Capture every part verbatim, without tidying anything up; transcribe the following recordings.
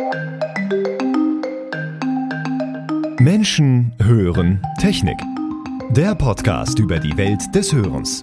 Menschen hören Technik. Der Podcast über die Welt des Hörens.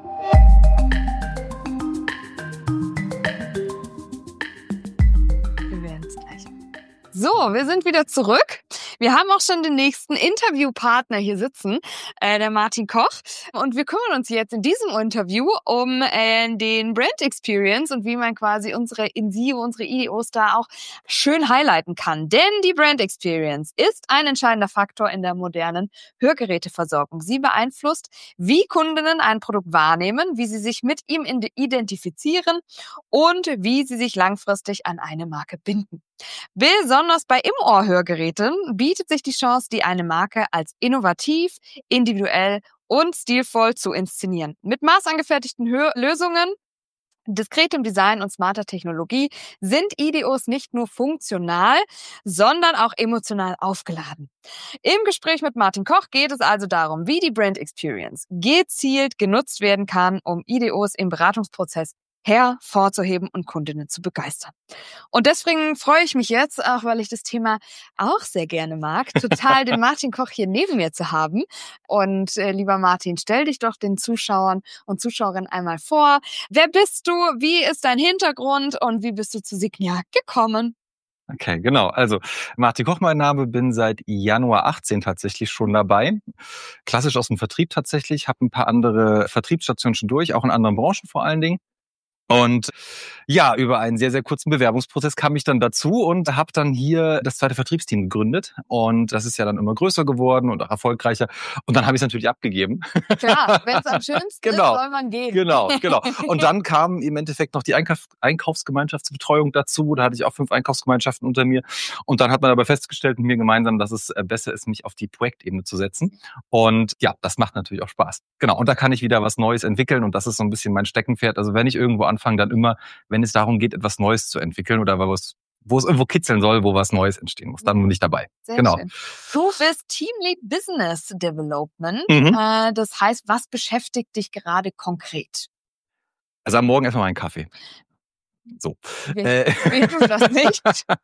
Wir werden es gleich. So, wir sind wieder zurück. Wir haben auch schon den nächsten Interviewpartner hier sitzen, äh, der Martin Koch. Und wir kümmern uns jetzt in diesem Interview um äh, den Brand Experience und wie man quasi unsere Insio, unsere I D Os da auch schön highlighten kann. Denn die Brand Experience ist ein entscheidender Faktor in der modernen Hörgeräteversorgung. Sie beeinflusst, wie Kundinnen ein Produkt wahrnehmen, wie sie sich mit ihm identifizieren und wie sie sich langfristig an eine Marke binden. Besonders bei Im-Ohr-Hörgeräten bietet sich die Chance, die eine Marke als innovativ, individuell und stilvoll zu inszenieren. Mit maßangefertigten Hör- Lösungen, diskretem Design und smarter Technologie sind I D Os nicht nur funktional, sondern auch emotional aufgeladen. Im Gespräch mit Martin Koch geht es also darum, wie die Brand Experience gezielt genutzt werden kann, um I D Os im Beratungsprozess hervorzuheben und Kundinnen zu begeistern. Und deswegen freue ich mich jetzt, auch weil ich das Thema auch sehr gerne mag, total den Martin Koch hier neben mir zu haben. Und äh, lieber Martin, stell dich doch den Zuschauern und Zuschauerinnen einmal vor. Wer bist du? Wie ist dein Hintergrund? Und wie bist du zu Signia gekommen? Okay, genau. Also Martin Koch mein Name, bin seit Januar achtzehn tatsächlich schon dabei. Klassisch aus dem Vertrieb tatsächlich, habe ein paar andere Vertriebsstationen schon durch, auch in anderen Branchen vor allen Dingen. Und ja, über einen sehr, sehr kurzen Bewerbungsprozess kam ich dann dazu und habe dann hier das zweite Vertriebsteam gegründet. Und das ist ja dann immer größer geworden und auch erfolgreicher. Und dann habe ich es natürlich abgegeben. Klar, wenn es am schönsten genau. ist, soll man gehen. Genau, genau. Und dann kam im Endeffekt noch die Einkauf- Einkaufsgemeinschaftsbetreuung dazu. Da hatte ich auch fünf Einkaufsgemeinschaften unter mir. Und dann hat man aber festgestellt mit mir gemeinsam, dass es besser ist, mich auf die Projektebene zu setzen. Und ja, das macht natürlich auch Spaß. Genau. Und da kann ich wieder was Neues entwickeln. Und das ist so ein bisschen mein Steckenpferd. Also wenn ich irgendwo anfange, dann immer, wenn es darum geht, etwas Neues zu entwickeln oder was, wo es irgendwo kitzeln soll, wo was Neues entstehen muss, dann bin ich dabei. Sehr genau. schön. Du bist Teamlead Business Development. Mhm. Äh, das heißt, was beschäftigt dich gerade konkret? Also am Morgen erstmal meinen Kaffee. So. Wir, äh, wir tun das nicht.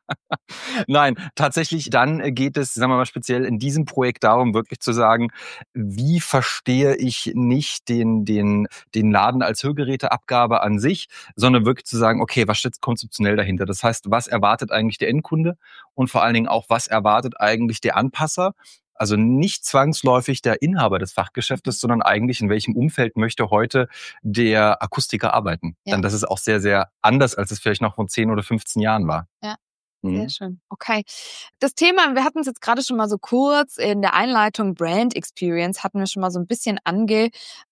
Nein, tatsächlich dann geht es, sagen wir mal speziell in diesem Projekt darum, wirklich zu sagen, wie verstehe ich nicht den den den Laden als Hörgeräteabgabe an sich, sondern wirklich zu sagen, okay, was steht konzeptionell dahinter? Das heißt, was erwartet eigentlich der Endkunde und vor allen Dingen auch, was erwartet eigentlich der Anpasser? Also nicht zwangsläufig der Inhaber des Fachgeschäftes, sondern eigentlich in welchem Umfeld möchte heute der Akustiker arbeiten. Ja. Denn das ist auch sehr, sehr anders, als es vielleicht noch vor zehn oder fünfzehn Jahren war. Ja. Mhm. Sehr schön. Okay. Das Thema, wir hatten es jetzt gerade schon mal so kurz in der Einleitung Brand Experience, hatten wir schon mal so ein bisschen ange,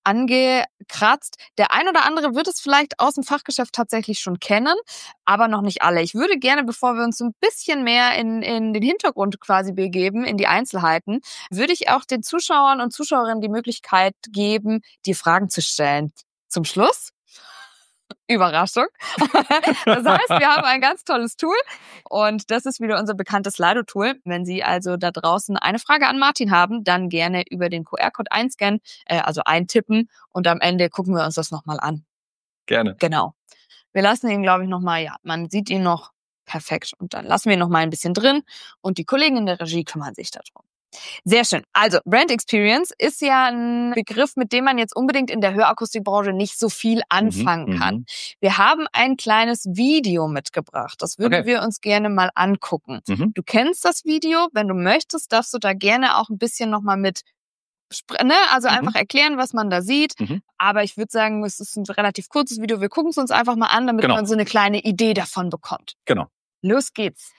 angekratzt. Der ein oder andere wird es vielleicht aus dem Fachgeschäft tatsächlich schon kennen, aber noch nicht alle. Ich würde gerne, bevor wir uns so ein bisschen mehr in, in den Hintergrund quasi begeben, in die Einzelheiten, würde ich auch den Zuschauern und Zuschauerinnen die Möglichkeit geben, dir Fragen zu stellen. Zum Schluss Überraschung. Das heißt, wir haben ein ganz tolles Tool und das ist wieder unser bekanntes Slido-Tool. Wenn Sie also da draußen eine Frage an Martin haben, dann gerne über den Q R-Code einscannen, äh, also eintippen und am Ende gucken wir uns das nochmal an. Gerne. Genau. Wir lassen ihn, glaube ich, nochmal, ja, man sieht ihn noch perfekt und dann lassen wir ihn nochmal ein bisschen drin und die Kollegen in der Regie kümmern sich darum. Sehr schön. Also Brand Experience ist ja ein Begriff, mit dem man jetzt unbedingt in der Hörakustikbranche nicht so viel anfangen mhm, kann. Wir haben ein kleines Video mitgebracht. Das würden okay. wir uns gerne mal angucken. Mhm. Du kennst das Video. Wenn du möchtest, darfst du da gerne auch ein bisschen nochmal mit, ne? Also Mhm. einfach erklären, was man da sieht. Mhm. Aber ich würde sagen, es ist ein relativ kurzes Video. Wir gucken es uns einfach mal an, damit Genau. man so eine kleine Idee davon bekommt. Genau. Los geht's.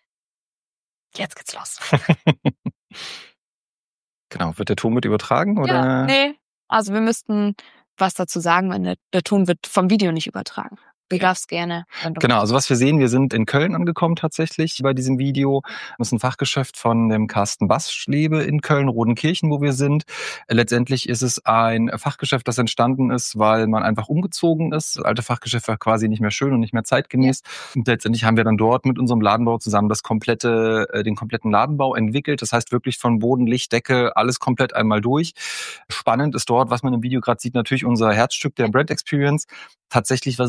Jetzt geht's los. Genau. Wird der Ton mit übertragen? Oder? Ja, nee. Also wir müssten was dazu sagen, wenn der, der Ton wird vom Video nicht übertragen. Du darfst gerne. Genau, also was wir sehen, wir sind in Köln angekommen tatsächlich bei diesem Video. Das ist ein Fachgeschäft von dem Carsten Baschlebe in Köln-Rodenkirchen, wo wir sind. Letztendlich ist es ein Fachgeschäft, das entstanden ist, weil man einfach umgezogen ist. Das alte Fachgeschäft war quasi nicht mehr schön und nicht mehr zeitgemäß. Ja. Und letztendlich haben wir dann dort mit unserem Ladenbau zusammen das komplette, den kompletten Ladenbau entwickelt. Das heißt wirklich von Boden, Licht, Decke, alles komplett einmal durch. Spannend ist dort, was man im Video gerade sieht, natürlich unser Herzstück der Brand Experience. Tatsächlich, was aber in diesem Fach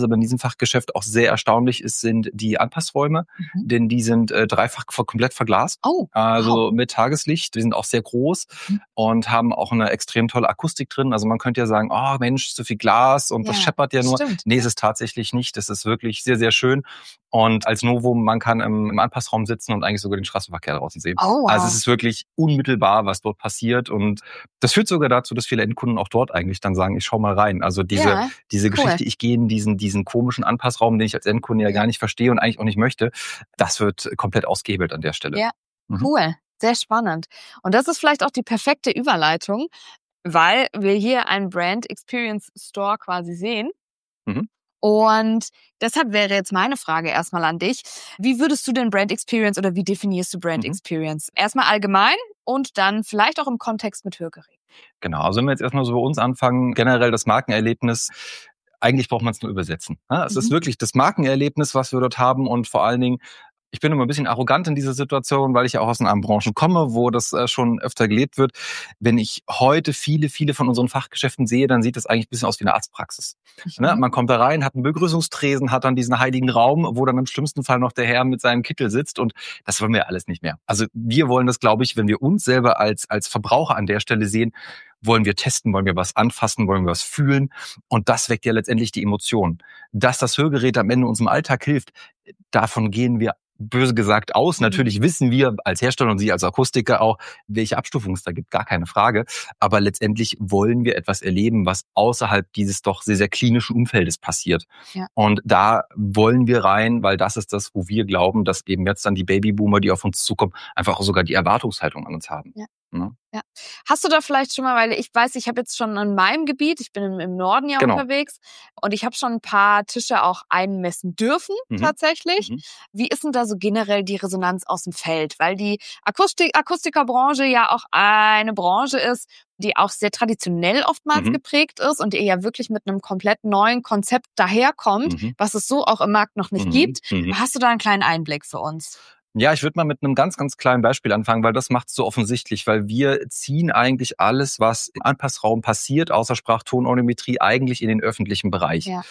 Fachgeschäft auch sehr erstaunlich ist, sind die Anpassräume, mhm. denn die sind äh, dreifach komplett verglast. Oh, also wow. mit Tageslicht. Die sind auch sehr groß mhm. und haben auch eine extrem tolle Akustik drin. Also man könnte ja sagen, oh Mensch, so viel Glas und ja, das scheppert ja nur. Stimmt. Nee, ist es tatsächlich nicht. Das ist wirklich sehr, sehr schön. Und als Novum, man kann im, im Anpassraum sitzen und eigentlich sogar den Straßenverkehr draußen sehen. Oh, wow. Also es ist wirklich unmittelbar, was dort passiert. Und das führt sogar dazu, dass viele Endkunden auch dort eigentlich dann sagen, ich schau mal rein. Also diese, ja, diese cool. Geschichte, ich gehe in diesen, diesen komischen Anpassraum, den ich als Endkunde ja gar nicht verstehe und eigentlich auch nicht möchte, das wird komplett ausgehebelt an der Stelle. Ja, mhm. cool. Sehr spannend. Und das ist vielleicht auch die perfekte Überleitung, weil wir hier einen Brand Experience Store quasi sehen. Mhm. Und deshalb wäre jetzt meine Frage erstmal an dich. Wie würdest du denn Brand Experience oder wie definierst du Brand mhm. Experience? Erstmal allgemein und dann vielleicht auch im Kontext mit Hörgeräten. Genau, also wenn wir jetzt erstmal so bei uns anfangen, generell das Markenerlebnis, eigentlich braucht man es nur übersetzen. Es mhm. ist wirklich das Markenerlebnis, was wir dort haben und vor allen Dingen, ich bin immer ein bisschen arrogant in dieser Situation, weil ich ja auch aus einer Branche komme, wo das schon öfter gelebt wird. Wenn ich heute viele, viele von unseren Fachgeschäften sehe, dann sieht das eigentlich ein bisschen aus wie eine Arztpraxis. Mhm. Ne? Man kommt da rein, hat einen Begrüßungstresen, hat dann diesen heiligen Raum, wo dann im schlimmsten Fall noch der Herr mit seinem Kittel sitzt und das wollen wir alles nicht mehr. Also wir wollen das, glaube ich, wenn wir uns selber als, als Verbraucher an der Stelle sehen, wollen wir testen, wollen wir was anfassen, wollen wir was fühlen und das weckt ja letztendlich die Emotionen. Dass das Hörgerät am Ende unserem Alltag hilft, davon gehen wir böse gesagt aus. Natürlich wissen wir als Hersteller und Sie als Akustiker auch, welche Abstufungen es da gibt, gar keine Frage. Aber letztendlich wollen wir etwas erleben, was außerhalb dieses doch sehr, sehr klinischen Umfeldes passiert. Ja. Und da wollen wir rein, weil das ist das, wo wir glauben, dass eben jetzt dann die Babyboomer, die auf uns zukommen, einfach auch sogar die Erwartungshaltung an uns haben. Ja. Ja. ja. Hast du da vielleicht schon mal, weil ich weiß, ich habe jetzt schon in meinem Gebiet, ich bin im, im Norden ja genau. unterwegs und ich habe schon ein paar Tische auch einmessen dürfen mhm. tatsächlich. Mhm. Wie ist denn da so generell die Resonanz aus dem Feld? Weil die Akustik, Akustikerbranche ja auch eine Branche ist, die auch sehr traditionell oftmals mhm. geprägt ist und die ja wirklich mit einem komplett neuen Konzept daherkommt, mhm. was es so auch im Markt noch nicht mhm. gibt. Mhm. Hast du da einen kleinen Einblick für uns? Ja, ich würde mal mit einem ganz, ganz kleinen Beispiel anfangen, weil das macht es so offensichtlich, weil wir ziehen eigentlich alles, was im Anpassraum passiert, außer Sprachtonorimetrie, eigentlich in den öffentlichen Bereich. Ja.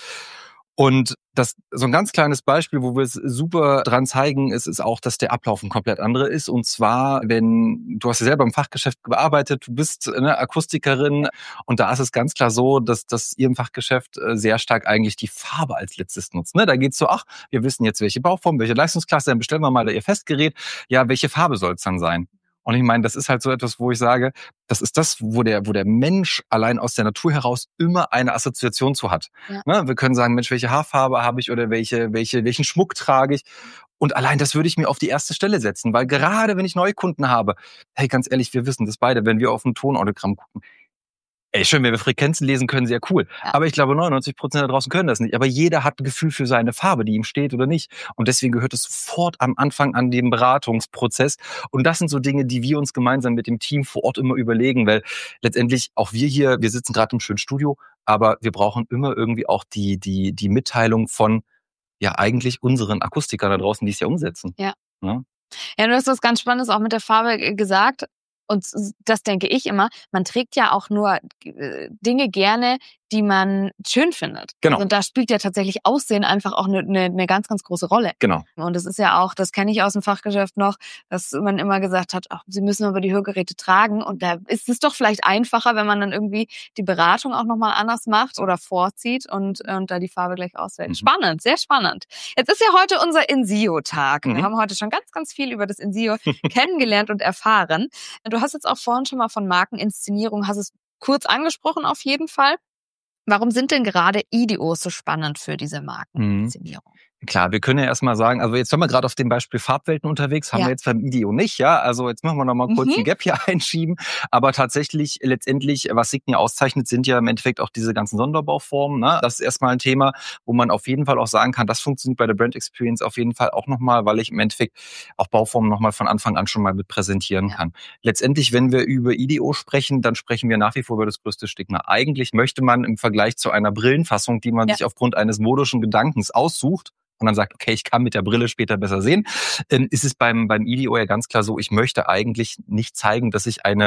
Und das so ein ganz kleines Beispiel, wo wir es super dran zeigen, ist, ist auch, dass der Ablauf ein komplett anderer ist. Und zwar, wenn du hast ja selber im Fachgeschäft gearbeitet, du bist eine Akustikerin und da ist es ganz klar so, dass, dass ihr im Fachgeschäft sehr stark eigentlich die Farbe als letztes nutzt. Ne? Da geht's so, ach, wir wissen jetzt, welche Bauform, welche Leistungsklasse, dann bestellen wir mal da ihr Festgerät. Ja, welche Farbe soll es dann sein? Und ich meine, das ist halt so etwas, wo ich sage, das ist das, wo der, wo der Mensch allein aus der Natur heraus immer eine Assoziation zu hat. Ja. Ne? Wir können sagen, Mensch, welche Haarfarbe habe ich oder welche, welche, welchen Schmuck trage ich? Und allein das würde ich mir auf die erste Stelle setzen, weil gerade wenn ich Neukunden habe, hey, ganz ehrlich, wir wissen das beide, wenn wir auf ein Tonaudiogramm gucken, ey, schön, wenn wir Frequenzen lesen können, sehr cool. Ja. Aber ich glaube, neunundneunzig Prozent da draußen können das nicht. Aber jeder hat ein Gefühl für seine Farbe, die ihm steht oder nicht. Und deswegen gehört es sofort am Anfang an den Beratungsprozess. Und das sind so Dinge, die wir uns gemeinsam mit dem Team vor Ort immer überlegen, weil letztendlich auch wir hier, wir sitzen gerade im schönen Studio, aber wir brauchen immer irgendwie auch die, die, die Mitteilung von, ja, eigentlich unseren Akustikern da draußen, die es ja umsetzen. Ja. Ja, ja, du hast was ganz Spannendes auch mit der Farbe gesagt. Und das denke ich immer, man trägt ja auch nur Dinge gerne, die man schön findet. Genau. Und da spielt ja tatsächlich Aussehen einfach auch eine, eine, eine ganz, ganz große Rolle. Genau. Und das ist ja auch, das kenne ich aus dem Fachgeschäft noch, dass man immer gesagt hat, ach, Sie müssen aber die Hörgeräte tragen. Und da ist es doch vielleicht einfacher, wenn man dann irgendwie die Beratung auch nochmal anders macht oder vorzieht und, und da die Farbe gleich auswählt. Mhm. Spannend, sehr spannend. Jetzt ist ja heute unser INSIO-Tag. Mhm. Wir haben heute schon ganz, ganz viel über das INSIO kennengelernt und erfahren. Du hast jetzt auch vorhin schon mal von Markeninszenierung, hast es kurz angesprochen auf jeden Fall. Warum sind denn gerade I D Os so spannend für diese Markeninszenierung? Mhm. Klar, wir können ja erstmal sagen, also jetzt sind wir gerade auf dem Beispiel Farbwelten unterwegs, haben ja. wir jetzt beim I D O nicht, ja, also jetzt machen wir nochmal kurz mhm. den Gap hier einschieben, aber tatsächlich letztendlich, was Signia auszeichnet, sind ja im Endeffekt auch diese ganzen Sonderbauformen, ne? Das ist erstmal ein Thema, wo man auf jeden Fall auch sagen kann, das funktioniert bei der Brand Experience auf jeden Fall auch nochmal, weil ich im Endeffekt auch Bauformen nochmal von Anfang an schon mal mit präsentieren ja. kann. Letztendlich, wenn wir über I D O sprechen, dann sprechen wir nach wie vor über das größte Stigma. Eigentlich möchte man im Vergleich zu einer Brillenfassung, die man ja. sich aufgrund eines modischen Gedankens aussucht, und dann sagt, okay, ich kann mit der Brille später besser sehen, ähm, ist es beim beim I D O ja ganz klar so, ich möchte eigentlich nicht zeigen, dass ich eine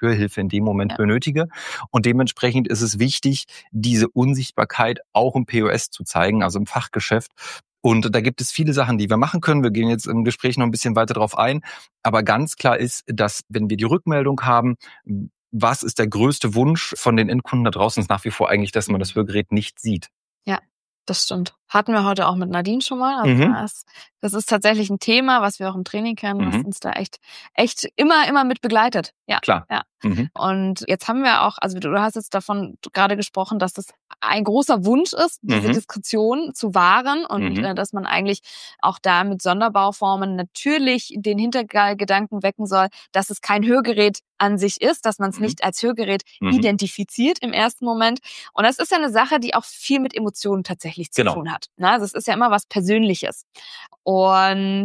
Hörhilfe in dem Moment ja. benötige. Und dementsprechend ist es wichtig, diese Unsichtbarkeit auch im P O S zu zeigen, also im Fachgeschäft. Und da gibt es viele Sachen, die wir machen können. Wir gehen jetzt im Gespräch noch ein bisschen weiter drauf ein. Aber ganz klar ist, dass wenn wir die Rückmeldung haben, was ist der größte Wunsch von den Endkunden da draußen, ist nach wie vor eigentlich, dass man das Hörgerät nicht sieht. Ja, das stimmt. Hatten wir heute auch mit Nadine schon mal. Also Mhm. das, das ist tatsächlich ein Thema, was wir auch im Training kennen, was Mhm. uns da echt, echt immer, immer mit begleitet. Ja, Klar. ja. Mhm. Und jetzt haben wir auch, also du hast jetzt davon gerade gesprochen, dass das ein großer Wunsch ist, diese Mhm. Diskretion zu wahren und Mhm. äh, dass man eigentlich auch da mit Sonderbauformen natürlich den Hintergedanken wecken soll, dass es kein Hörgerät an sich ist, dass man es Mhm. nicht als Hörgerät Mhm. identifiziert im ersten Moment. Und das ist ja eine Sache, die auch viel mit Emotionen tatsächlich zu Genau. tun hat. Na, also es ist ja immer was Persönliches. Und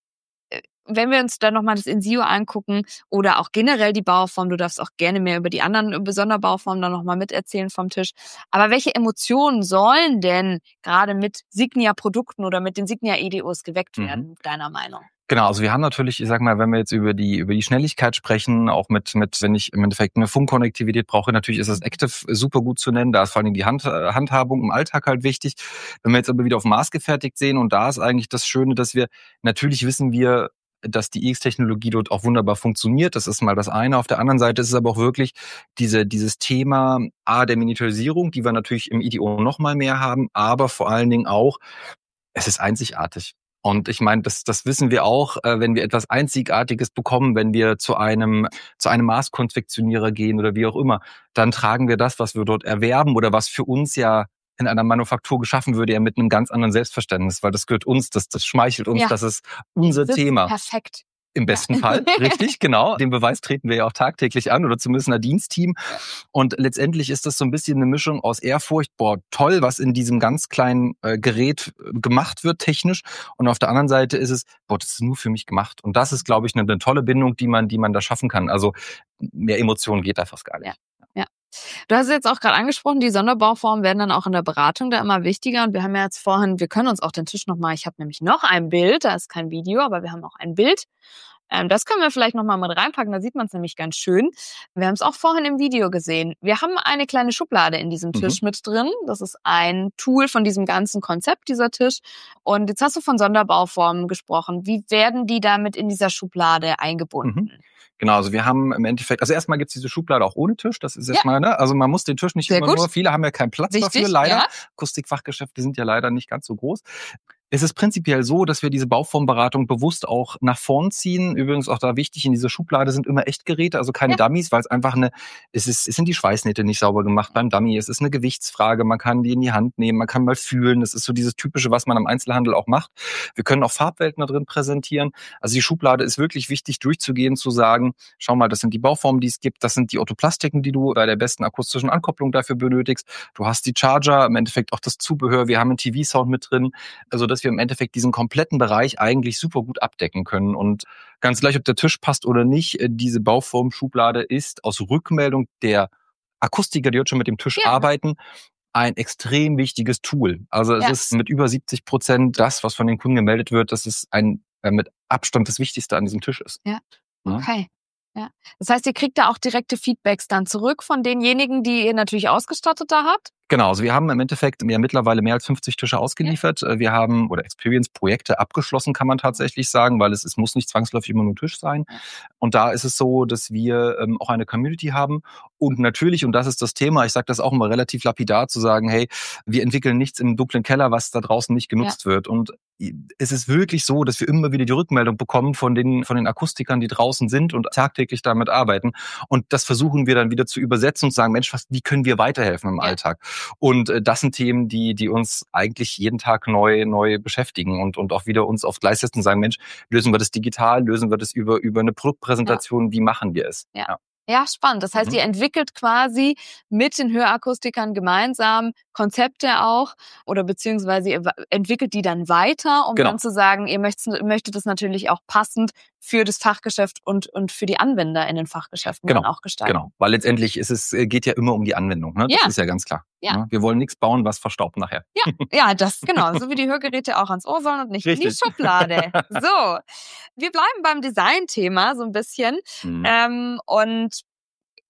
wenn wir uns dann nochmal das Ensio angucken oder auch generell die Bauform, du darfst auch gerne mehr über die anderen Sonderbauformen dann nochmal miterzählen vom Tisch. Aber welche Emotionen sollen denn gerade mit Signia-Produkten oder mit den Signia-E D Os geweckt werden, Mhm. deiner Meinung? Genau, also wir haben natürlich, ich sag mal, wenn wir jetzt über die über die Schnelligkeit sprechen, auch mit mit wenn ich im Endeffekt eine Funkkonnektivität brauche, natürlich ist das Active super gut zu nennen. Da ist vor allem die Hand, Handhabung im Alltag halt wichtig. Wenn wir jetzt aber wieder auf maßgefertigt sehen, und da ist eigentlich das Schöne, dass wir natürlich wissen wir, dass die I X-Technologie dort auch wunderbar funktioniert. Das ist mal das eine. Auf der anderen Seite ist es aber auch wirklich diese dieses Thema A, der Miniaturisierung, die wir natürlich im I D O noch mal mehr haben, aber vor allen Dingen auch, es ist einzigartig. Und ich meine, das, das wissen wir auch, äh, wenn wir etwas Einzigartiges bekommen, wenn wir zu einem, zu einem Maßkonfektionierer gehen oder wie auch immer, dann tragen wir das, was wir dort erwerben oder was für uns ja in einer Manufaktur geschaffen würde, ja mit einem ganz anderen Selbstverständnis, weil das gehört uns, das, das schmeichelt uns, Ja. das ist unser Sitzt Thema. Perfekt. Im besten Fall, richtig, genau. Den Beweis treten wir ja auch tagtäglich an oder zumindest ein Dienstteam. Und letztendlich ist das so ein bisschen eine Mischung aus Ehrfurcht, boah, toll, was in diesem ganz kleinen äh, Gerät äh, gemacht wird, technisch. Und auf der anderen Seite ist es, boah, das ist nur für mich gemacht. Und das ist, glaube ich, eine, eine tolle Bindung, die man, die man da schaffen kann. Also mehr Emotionen geht da fast gar nicht. Ja. Ja. Du hast es jetzt auch gerade angesprochen, die Sonderbauformen werden dann auch in der Beratung da immer wichtiger. Und wir haben ja jetzt vorhin, wir können uns auch den Tisch nochmal, ich habe nämlich noch ein Bild, da ist kein Video, aber wir haben auch ein Bild. Ähm, das können wir vielleicht nochmal mit reinpacken, da sieht man es nämlich ganz schön. Wir haben es auch vorhin im Video gesehen. Wir haben eine kleine Schublade in diesem Tisch Mhm. mit drin. Das ist ein Tool von diesem ganzen Konzept, dieser Tisch. Und jetzt hast du von Sonderbauformen gesprochen. Wie werden die damit in dieser Schublade eingebunden? Mhm. Genau, also wir haben im Endeffekt, also erstmal gibt's diese Schublade auch ohne Tisch, das ist jetzt Ja. mal, ne? Also man muss den Tisch nicht Sehr immer gut. nur, viele haben ja keinen Platz Wichtig, dafür, leider. ja. Akustikfachgeschäfte sind ja leider nicht ganz so groß. Es ist prinzipiell so, dass wir diese Bauformberatung bewusst auch nach vorn ziehen. Übrigens auch da wichtig, in dieser Schublade sind immer Echtgeräte, also keine Ja. Dummies, weil es einfach eine, es ist, es sind die Schweißnähte nicht sauber gemacht beim Dummy. Es ist eine Gewichtsfrage, man kann die in die Hand nehmen, man kann mal fühlen. Das ist so dieses Typische, was man am Einzelhandel auch macht. Wir können auch Farbwelten da drin präsentieren. Also die Schublade ist wirklich wichtig durchzugehen, zu sagen, schau mal, das sind die Bauformen, die es gibt, das sind die Orthoplastiken, die du bei der besten akustischen Ankopplung dafür benötigst. Du hast die Charger, im Endeffekt auch das Zubehör, wir haben einen T V-Sound mit drin, also dass wir im Endeffekt diesen kompletten Bereich eigentlich super gut abdecken können. Und ganz gleich, ob der Tisch passt oder nicht, diese Bauform-Schublade ist aus Rückmeldung der Akustiker, die jetzt schon mit dem Tisch Ja. arbeiten, ein extrem wichtiges Tool. Also es Ja. ist mit über siebzig Prozent das, was von den Kunden gemeldet wird, dass es ein äh, mit Abstand das Wichtigste an diesem Tisch ist. Ja. Ja. Okay. Ja. Das heißt, ihr kriegt da auch direkte Feedbacks dann zurück von denjenigen, die ihr natürlich ausgestattet da habt? Genau, also wir haben im Endeffekt ja mittlerweile mehr als fünfzig Tische ausgeliefert. Ja. Wir haben, oder Experience-Projekte abgeschlossen, kann man tatsächlich sagen, weil es, es muss nicht zwangsläufig immer nur Tisch sein. Ja. Und da ist es so, dass wir ähm, auch eine Community haben. Und natürlich, und das ist das Thema, ich sage das auch immer relativ lapidar, zu sagen, hey, wir entwickeln nichts im dunklen Keller, was da draußen nicht genutzt ja. wird. Und es ist wirklich so, dass wir immer wieder die Rückmeldung bekommen von den, von den Akustikern, die draußen sind und tagtäglich damit arbeiten. Und das versuchen wir dann wieder zu übersetzen und zu sagen, Mensch, was, wie können wir weiterhelfen im ja. Alltag? Und äh, das sind Themen, die, die uns eigentlich jeden Tag neu, neu beschäftigen und, und auch wieder uns auf Gleis setzen und sagen, Mensch, lösen wir das digital, lösen wir das über, über eine Produktpräsentation, ja. wie machen wir es? Ja. ja. Ja, spannend. Das heißt, mhm. ihr entwickelt quasi mit den Hörakustikern gemeinsam Konzepte auch oder beziehungsweise ihr entwickelt die dann weiter, um genau. dann zu sagen, ihr möchtet, möchtet es natürlich auch passend für das Fachgeschäft und, und für die Anwender in den Fachgeschäften genau. dann auch gestalten. Genau, weil letztendlich ist es, geht ja immer um die Anwendung. Ne? Das ja. ist ja ganz klar. Ja. Ne? Wir wollen nichts bauen, was verstaubt nachher. Ja, ja, das genau. So wie die Hörgeräte auch ans Ohr sollen und nicht Richtig. in die Schublade. So, wir bleiben beim Design-Thema so ein bisschen. Mhm. Ähm, und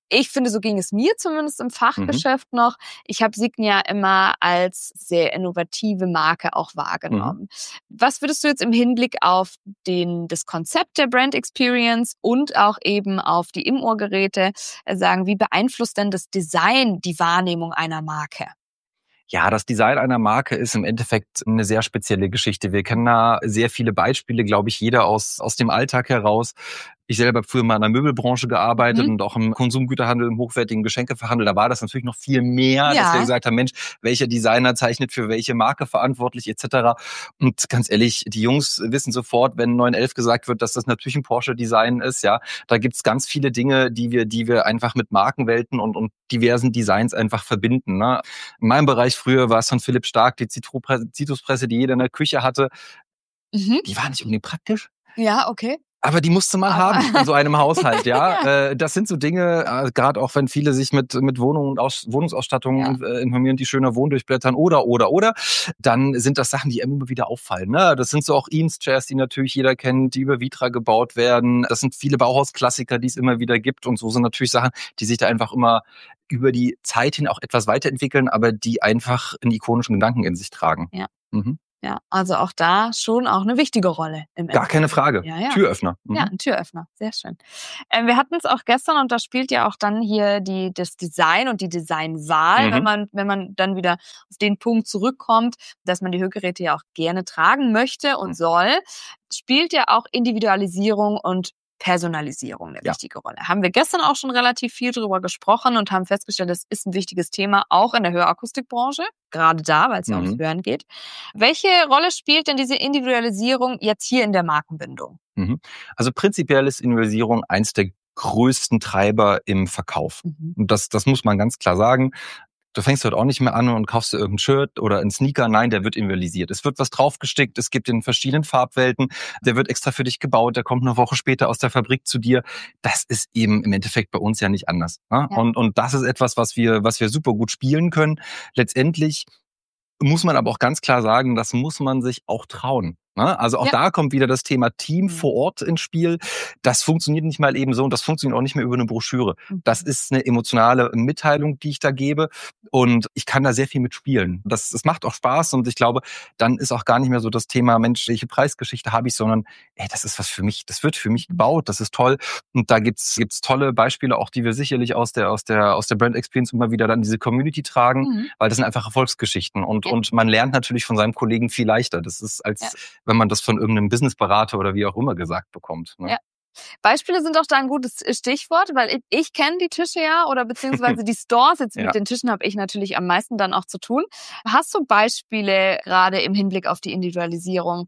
ich finde, so ging es mir zumindest im Fachgeschäft mhm. noch. Ich habe Signia immer als sehr innovative Marke auch wahrgenommen. Mhm. Was würdest du jetzt im Hinblick auf den, das Konzept der Brand Experience und auch eben auf die Im-Ohr-Geräte sagen? Wie beeinflusst denn das Design die Wahrnehmung einer Marke? Ja, das Design einer Marke ist im Endeffekt eine sehr spezielle Geschichte. Wir kennen da sehr viele Beispiele, glaube ich, jeder aus, aus dem Alltag heraus. Ich selber habe früher mal in der Möbelbranche gearbeitet mhm. und auch im Konsumgüterhandel, im hochwertigen Geschenkeverhandel. Da war das natürlich noch viel mehr, ja. dass wir gesagt haben, Mensch, welcher Designer zeichnet für welche Marke verantwortlich et cetera. Und ganz ehrlich, die Jungs wissen sofort, wenn neun elf gesagt wird, dass das natürlich ein Porsche-Design ist. Ja, da gibt's ganz viele Dinge, die wir, die wir einfach mit Markenwelten und, und diversen Designs einfach verbinden. Ne? In meinem Bereich früher war es von Philipp Stark die Zitruspresse, die jeder in der Küche hatte. Mhm. Die war nicht unbedingt praktisch. Ja, okay. Aber die musste man Aber. haben in so einem Haushalt, ja. ja. Äh, das sind so Dinge, äh, gerade auch wenn viele sich mit mit Wohnungen und Aus, Wohnungsausstattung ja. äh, informieren, die schöner Wohnen durchblättern oder, oder, oder, dann sind das Sachen, die immer wieder auffallen. Ne? Das sind so auch Eames-Chairs, die natürlich jeder kennt, die über Vitra gebaut werden. Das sind viele Bauhausklassiker, die es immer wieder gibt. Und so sind natürlich Sachen, die sich da einfach immer über die Zeit hin auch etwas weiterentwickeln, aber die einfach einen ikonischen Gedanken in sich tragen. Ja. Mhm. Ja, also auch da schon auch eine wichtige Rolle im Gar keine Frage. Ja, ja. Türöffner. Mhm. Ja, ein Türöffner. Sehr schön. Ähm, wir hatten es auch gestern und da spielt ja auch dann hier die das Design und die Designwahl, mhm. wenn man wenn man dann wieder auf den Punkt zurückkommt, dass man die Hörgeräte ja auch gerne tragen möchte und mhm. soll, spielt ja auch Individualisierung und Personalisierung eine ja. wichtige Rolle. Haben wir gestern auch schon relativ viel drüber gesprochen und haben festgestellt, das ist ein wichtiges Thema, auch in der Hörakustikbranche, gerade da, weil es ja mhm. ums Hören geht. Welche Rolle spielt denn diese Individualisierung jetzt hier in der Markenbindung? Mhm. Also prinzipiell ist Individualisierung eins der größten Treiber im Verkauf. Mhm. Und das, das muss man ganz klar sagen. Du fängst heute auch nicht mehr an und kaufst dir irgendein Shirt oder einen Sneaker. Nein, der wird individualisiert. Es wird was draufgestickt, es gibt in verschiedenen Farbwelten. Der wird extra für dich gebaut, der kommt eine Woche später aus der Fabrik zu dir. Das ist eben im Endeffekt bei uns ja nicht anders. Ne? Ja. Und, und das ist etwas, was wir, was wir super gut spielen können. Letztendlich muss man aber auch ganz klar sagen, das muss man sich auch trauen. Also auch ja. da kommt wieder das Thema Team vor Ort ins Spiel. Das funktioniert nicht mal eben so und das funktioniert auch nicht mehr über eine Broschüre. Das ist eine emotionale Mitteilung, die ich da gebe und ich kann da sehr viel mitspielen. Das, das macht auch Spaß und ich glaube, dann ist auch gar nicht mehr so das Thema, Mensch, welche Preisgeschichte habe ich, sondern ey, das ist was für mich, das wird für mich gebaut, das ist toll und da gibt's gibt's tolle Beispiele, auch die wir sicherlich aus der aus der aus der Brand Experience immer wieder dann diese Community tragen, mhm. weil das sind einfach Erfolgsgeschichten und ja. und man lernt natürlich von seinem Kollegen viel leichter. Das ist als ja. wenn man das von irgendeinem Businessberater oder wie auch immer gesagt bekommt. Ne? Ja. Beispiele sind auch da ein gutes Stichwort, weil ich, ich kenne die Tische ja oder beziehungsweise die Stores. Jetzt ja. mit den Tischen habe ich natürlich am meisten dann auch zu tun. Hast du Beispiele gerade im Hinblick auf die Individualisierung?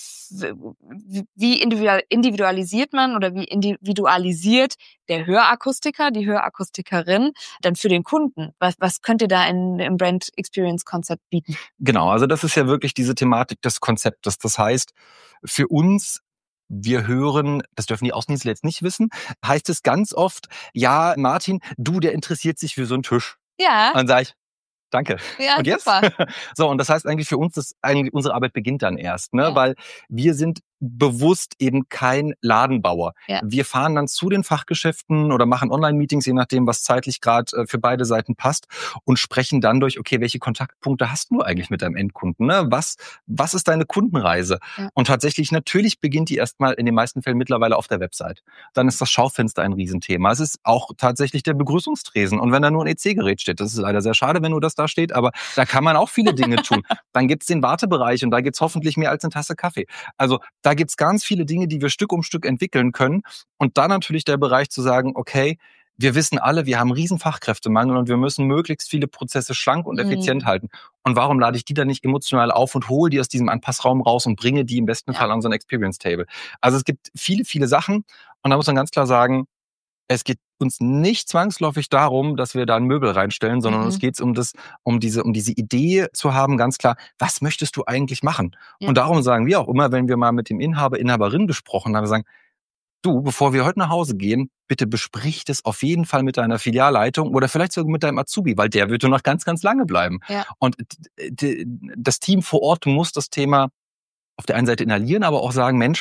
Wie individualisiert man oder wie individualisiert der Hörakustiker, die Hörakustikerin dann für den Kunden? Was, was könnt ihr da in, im Brand Experience Konzept bieten? Genau, also das ist ja wirklich diese Thematik des Konzeptes. Das heißt, für uns, wir hören, das dürfen die Außendienstler jetzt nicht wissen, heißt es ganz oft, ja, Martin, du, der interessiert sich für so einen Tisch. Ja. Und dann sage ich, danke. Ja, und jetzt? Super. So, und das heißt eigentlich für uns, dass eigentlich unsere Arbeit beginnt dann erst, ne? Ja. Weil wir sind bewusst eben kein Ladenbauer. Ja. Wir fahren dann zu den Fachgeschäften oder machen Online-Meetings, je nachdem, was zeitlich gerade für beide Seiten passt und sprechen dann durch, okay, welche Kontaktpunkte hast du eigentlich mit deinem Endkunden? Ne? Was, was ist deine Kundenreise? Ja. Und tatsächlich, natürlich beginnt die erstmal in den meisten Fällen mittlerweile auf der Website. Dann ist das Schaufenster ein Riesenthema. Es ist auch tatsächlich der Begrüßungstresen. Und wenn da nur ein E C-Gerät steht, das ist leider sehr schade, wenn nur das da steht, aber da kann man auch viele Dinge tun. Dann gibt's den Wartebereich und da gibt's hoffentlich mehr als eine Tasse Kaffee. Also da gibt's ganz viele Dinge, die wir Stück um Stück entwickeln können. Und dann natürlich der Bereich zu sagen, okay, wir wissen alle, wir haben einen riesen Fachkräftemangel und wir müssen möglichst viele Prozesse schlank und effizient mhm. halten. Und warum lade ich die dann nicht emotional auf und hole die aus diesem Anpassraum raus und bringe die im besten ja. Fall an so ein Experience Table? Also es gibt viele, viele Sachen. Und da muss man ganz klar sagen, es geht uns nicht zwangsläufig darum, dass wir da ein Möbel reinstellen, sondern mhm. uns geht es um das, um diese, um diese Idee zu haben, ganz klar, was möchtest du eigentlich machen? Ja. Und darum sagen wir auch immer, wenn wir mal mit dem Inhaber, Inhaberin gesprochen haben, wir sagen, du, bevor wir heute nach Hause gehen, bitte besprich das auf jeden Fall mit deiner Filialleitung oder vielleicht sogar mit deinem Azubi, weil der wird noch ganz, ganz lange bleiben. Ja. Und das Team vor Ort muss das Thema auf der einen Seite inhalieren, aber auch sagen, Mensch,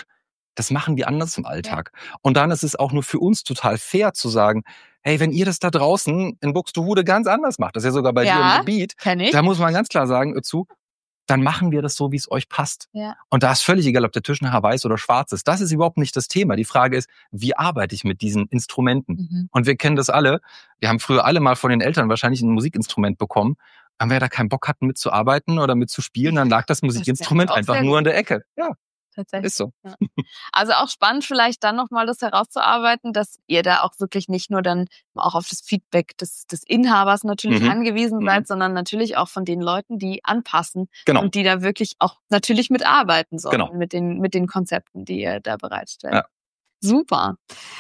Das machen wir anders im Alltag. Ja. Und dann ist es auch nur für uns total fair zu sagen, hey, wenn ihr das da draußen in Buxtehude ganz anders macht, das ist ja sogar bei ja, dir im Gebiet, da muss man ganz klar sagen, zu, dann machen wir das so, wie es euch passt. Ja. Und da ist völlig egal, ob der Tisch nachher weiß oder schwarz ist. Das ist überhaupt nicht das Thema. Die Frage ist, wie arbeite ich mit diesen Instrumenten? Mhm. Und wir kennen das alle. Wir haben früher alle mal von den Eltern wahrscheinlich ein Musikinstrument bekommen. Und wer da keinen Bock hatten, mitzuarbeiten oder mitzuspielen, dann lag das Musikinstrument das einfach nur in der Ecke. Ja. Tatsächlich. Ist so. Ja. Also auch spannend vielleicht dann nochmal das herauszuarbeiten, dass ihr da auch wirklich nicht nur dann auch auf das Feedback des, des Inhabers natürlich mhm. angewiesen seid, mhm. sondern natürlich auch von den Leuten, die anpassen genau. und die da wirklich auch natürlich mitarbeiten sollen genau. mit den, mit den Konzepten, die ihr da bereitstellt. Ja. Super.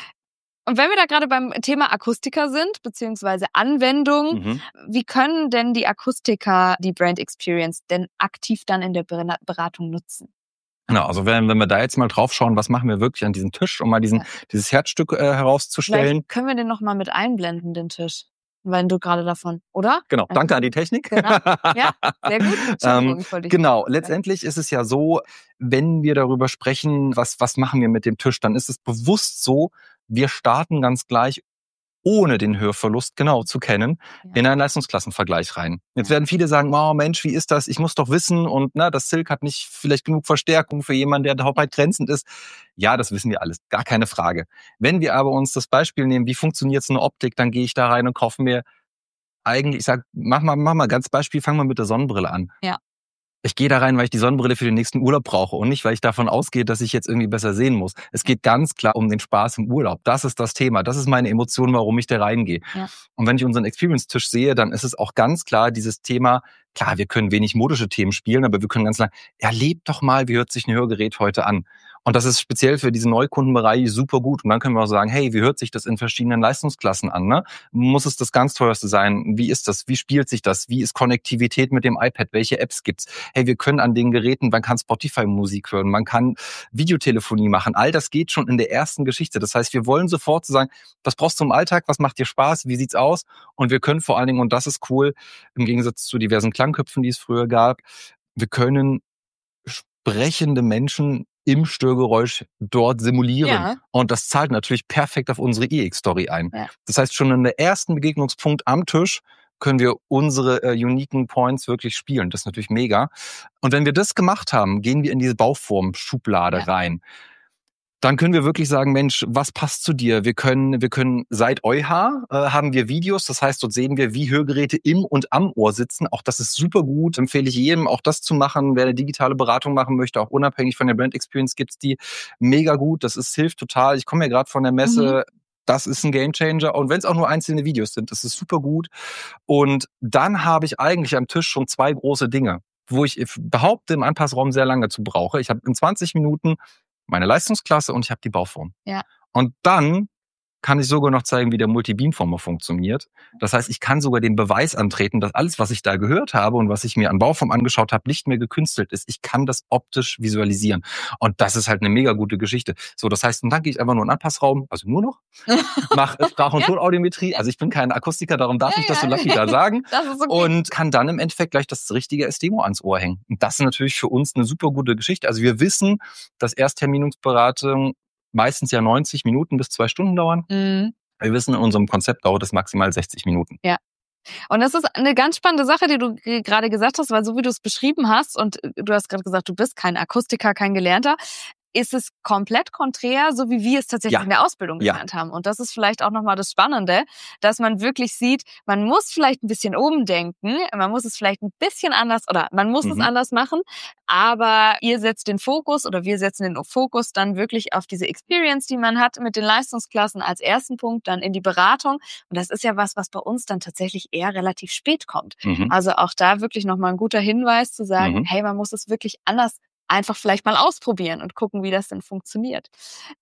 Und wenn wir da gerade beim Thema Akustiker sind, beziehungsweise Anwendung, mhm. wie können denn die Akustiker die Brand Experience denn aktiv dann in der Beratung nutzen? Genau, also wenn, wenn wir da jetzt mal drauf schauen, was machen wir wirklich an diesem Tisch, um mal diesen, ja. dieses Herzstück äh, herauszustellen. Vielleicht können wir den noch mal mit einblenden, den Tisch, wenn du gerade davon, oder? Genau, danke an die Technik. Genau. Ja, sehr gut. ähm, genau, letztendlich ist es ja so, wenn wir darüber sprechen, was, was machen wir mit dem Tisch, dann ist es bewusst so, wir starten ganz gleich ohne den Hörverlust genau zu kennen, ja. in einen Leistungsklassenvergleich rein. Jetzt ja. werden viele sagen, oh Mensch, wie ist das? Ich muss doch wissen und na, das Silk hat nicht vielleicht genug Verstärkung für jemanden, der hauptgrenzend ist. Ja, das wissen wir alles, gar keine Frage. Wenn wir aber uns das Beispiel nehmen, wie funktioniert so eine Optik, dann gehe ich da rein und kaufe mir eigentlich, ich sag, mach mal, mach mal ganz Beispiel, fangen wir mit der Sonnenbrille an. Ja. Ich gehe da rein, weil ich die Sonnenbrille für den nächsten Urlaub brauche und nicht, weil ich davon ausgehe, dass ich jetzt irgendwie besser sehen muss. Es geht ganz klar um den Spaß im Urlaub. Das ist das Thema. Das ist meine Emotion, warum ich da reingehe. Ja. Und wenn ich unseren Experience-Tisch sehe, dann ist es auch ganz klar dieses Thema, klar, wir können wenig modische Themen spielen, aber wir können ganz klar, erlebt doch mal, wie hört sich ein Hörgerät heute an? Und das ist speziell für diesen Neukundenbereich super gut. Und dann können wir auch sagen, hey, wie hört sich das in verschiedenen Leistungsklassen an? Ne? Muss es das ganz teuerste sein? Wie ist das? Wie spielt sich das? Wie ist Konnektivität mit dem iPad? Welche Apps gibt's? Hey, wir können an den Geräten, man kann Spotify-Musik hören, man kann Videotelefonie machen. All das geht schon in der ersten Geschichte. Das heißt, wir wollen sofort sagen, was brauchst du im Alltag? Was macht dir Spaß? Wie sieht's aus? Und wir können vor allen Dingen, und das ist cool, im Gegensatz zu diversen Klangköpfen, die es früher gab, wir können sprechende Menschen im Störgeräusch dort simulieren. Ja. Und das zahlt natürlich perfekt auf unsere E X-Story ein. Ja. Das heißt, schon in der ersten Begegnungspunkt am Tisch können wir unsere äh, uniken Points wirklich spielen. Das ist natürlich mega. Und wenn wir das gemacht haben, gehen wir in diese Bauform-Schublade ja. rein. Dann können wir wirklich sagen, Mensch, was passt zu dir? Wir können, wir können seit E U H äh, haben wir Videos. Das heißt, dort sehen wir, wie Hörgeräte im und am Ohr sitzen. Auch das ist super gut. Empfehle ich jedem, auch das zu machen. Wer eine digitale Beratung machen möchte, auch unabhängig von der Brand Experience, gibt's die mega gut. Das ist, hilft total. Ich komme ja gerade von der Messe. Mhm. Das ist ein Gamechanger. Und wenn es auch nur einzelne Videos sind, das ist super gut. Und dann habe ich eigentlich am Tisch schon zwei große Dinge, wo ich behaupte, im Anpassraum sehr lange zu brauche. Ich habe in zwanzig Minuten meine Leistungsklasse und ich habe die Bauform. Ja. Und dann kann ich sogar noch zeigen, wie der Multibeamformer funktioniert. Das heißt, ich kann sogar den Beweis antreten, dass alles, was ich da gehört habe und was ich mir an Bauform angeschaut habe, nicht mehr gekünstelt ist. Ich kann das optisch visualisieren. Und das ist halt eine mega gute Geschichte. So, das heißt, und dann gehe ich einfach nur in den Anpassraum, also nur noch, mache Sprach- und Tonaudiometrie. Also ich bin kein Akustiker, darum darf ja, ich das so lapidar sagen. Das ist okay. Und kann dann im Endeffekt gleich das richtige S-Demo ans Ohr hängen. Und das ist natürlich für uns eine super gute Geschichte. Also wir wissen, dass Erstterminungsberatung meistens ja neunzig Minuten bis zwei Stunden dauern. Mhm. Wir wissen, in unserem Konzept dauert es maximal sechzig Minuten. Ja. Und das ist eine ganz spannende Sache, die du gerade gesagt hast, weil so wie du es beschrieben hast, und du hast gerade gesagt, du bist kein Akustiker, kein Gelernter, ist es komplett konträr, so wie wir es tatsächlich ja. in der Ausbildung gelernt ja. haben. Und das ist vielleicht auch nochmal das Spannende, dass man wirklich sieht, man muss vielleicht ein bisschen umdenken, man muss es vielleicht ein bisschen anders, oder man muss mhm. es anders machen, aber ihr setzt den Fokus, oder wir setzen den Fokus dann wirklich auf diese Experience, die man hat mit den Leistungsklassen als ersten Punkt, dann in die Beratung. Und das ist ja was, was bei uns dann tatsächlich eher relativ spät kommt. Mhm. Also auch da wirklich nochmal ein guter Hinweis zu sagen, Mhm. hey, man muss es wirklich anders einfach vielleicht mal ausprobieren und gucken, wie das denn funktioniert.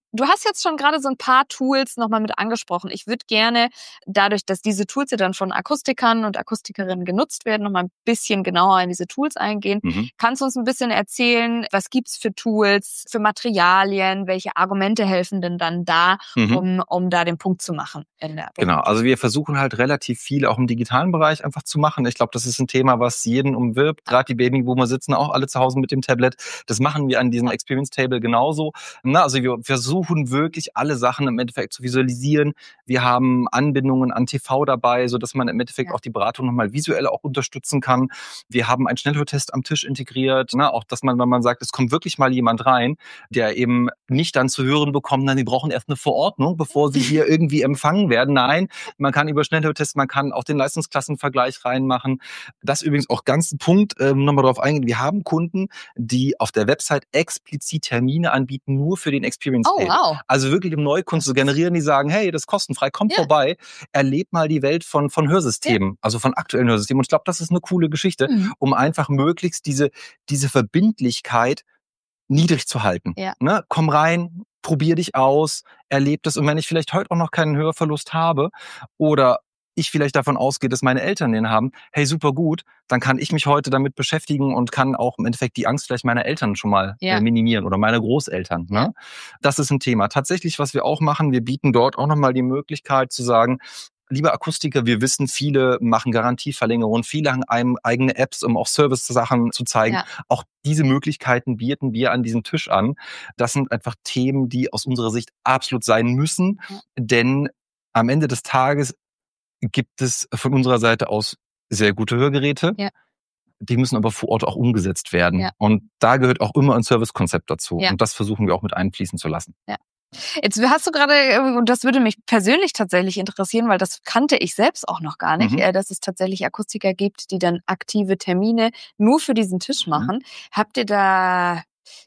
Du hast jetzt schon gerade so ein paar Tools nochmal mit angesprochen. Ich würde gerne, dadurch, dass diese Tools ja dann von Akustikern und Akustikerinnen genutzt werden, nochmal ein bisschen genauer in diese Tools eingehen. Mhm. Kannst du uns ein bisschen erzählen, was gibt's für Tools, für Materialien, welche Argumente helfen denn dann da, mhm. um, um da den Punkt zu machen? In der genau, also wir versuchen halt relativ viel auch im digitalen Bereich einfach zu machen. Ich glaube, das ist ein Thema, was jeden umwirbt. Gerade die Babyboomer sitzen auch alle zu Hause mit dem Tablet. Das machen wir an diesem Experience Table genauso. Na, also wir versuchen wirklich alle Sachen im Endeffekt zu visualisieren. Wir haben Anbindungen an T V dabei, so dass man im Endeffekt ja. auch die Beratung nochmal visuell auch unterstützen kann. Wir haben einen Schnellhörtest am Tisch integriert, ne? Auch dass man, wenn man sagt, es kommt wirklich mal jemand rein, der eben nicht dann zu hören bekommt, nein, die brauchen erst eine Verordnung, bevor sie hier irgendwie empfangen werden. Nein, man kann über Schnellhörtest, man kann auch den Leistungsklassenvergleich reinmachen. Das übrigens auch ganz ein Punkt, ähm, nochmal drauf eingehen. Wir haben Kunden, die auf der Website explizit Termine anbieten, nur für den Experience Table. Oh, wow. Also wirklich, um Neukunden zu generieren, die sagen, hey, das ist kostenfrei, komm ja. vorbei, erlebt mal die Welt von von Hörsystemen, ja. also von aktuellen Hörsystemen. Und ich glaube, das ist eine coole Geschichte, mhm. um einfach möglichst diese diese Verbindlichkeit niedrig zu halten. Ja. Ne? Komm rein, probier dich aus, erleb das. Und wenn ich vielleicht heute auch noch keinen Hörverlust habe oder ich vielleicht davon ausgehe, dass meine Eltern den haben, hey, super gut, dann kann ich mich heute damit beschäftigen und kann auch im Endeffekt die Angst vielleicht meiner Eltern schon mal ja. äh, minimieren oder meiner Großeltern. Ne? Ja. Das ist ein Thema. Tatsächlich, was wir auch machen, wir bieten dort auch nochmal die Möglichkeit zu sagen, liebe Akustiker, wir wissen, viele machen Garantieverlängerungen, viele haben eigene Apps, um auch Service-Sachen zu zeigen. Ja. Auch diese Möglichkeiten bieten wir an diesem Tisch an. Das sind einfach Themen, die aus unserer Sicht absolut sein müssen, ja. denn am Ende des Tages gibt es von unserer Seite aus sehr gute Hörgeräte. Ja. Die müssen aber vor Ort auch umgesetzt werden. Ja. Und da gehört auch immer ein Servicekonzept dazu. Ja. Und das versuchen wir auch mit einfließen zu lassen. Ja. Jetzt hast du gerade, und das würde mich persönlich tatsächlich interessieren, weil das kannte ich selbst auch noch gar nicht, mhm. dass es tatsächlich Akustiker gibt, die dann aktive Termine nur für diesen Tisch machen. Mhm. Habt ihr da...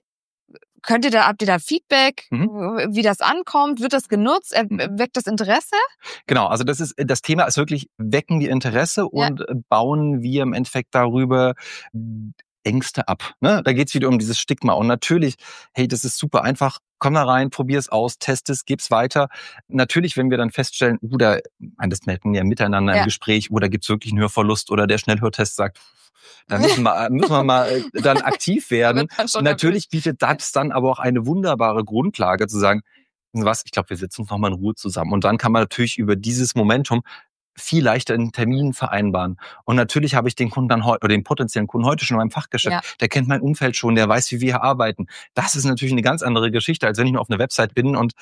Könnt ihr da, habt ihr da Feedback, mhm. wie das ankommt? Wird das genutzt? Weckt das Interesse? Genau, also das ist, das Thema ist wirklich, wecken wir Interesse und ja. bauen wir im Endeffekt darüber Ängste ab. Ne? Da geht's wieder um dieses Stigma. Und natürlich, hey, das ist super einfach. Komm da rein, probier es aus, test es, gib's weiter. Natürlich, wenn wir dann feststellen, oder, das merken wir ja miteinander ja. im Gespräch, oder gibt's wirklich einen Hörverlust oder der Schnellhörtest sagt, da müssen wir, müssen wir mal dann aktiv werden. Natürlich bietet das dann aber auch eine wunderbare Grundlage zu sagen, was, ich glaube, wir setzen uns nochmal in Ruhe zusammen. Und dann kann man natürlich über dieses Momentum viel leichter einen Termin vereinbaren. Und natürlich habe ich den Kunden dann heute, oder den potenziellen Kunden heute schon in meinem Fachgeschäft. Ja. Der kennt mein Umfeld schon, der weiß, wie wir hier arbeiten. Das ist natürlich eine ganz andere Geschichte, als wenn ich nur auf einer Website bin und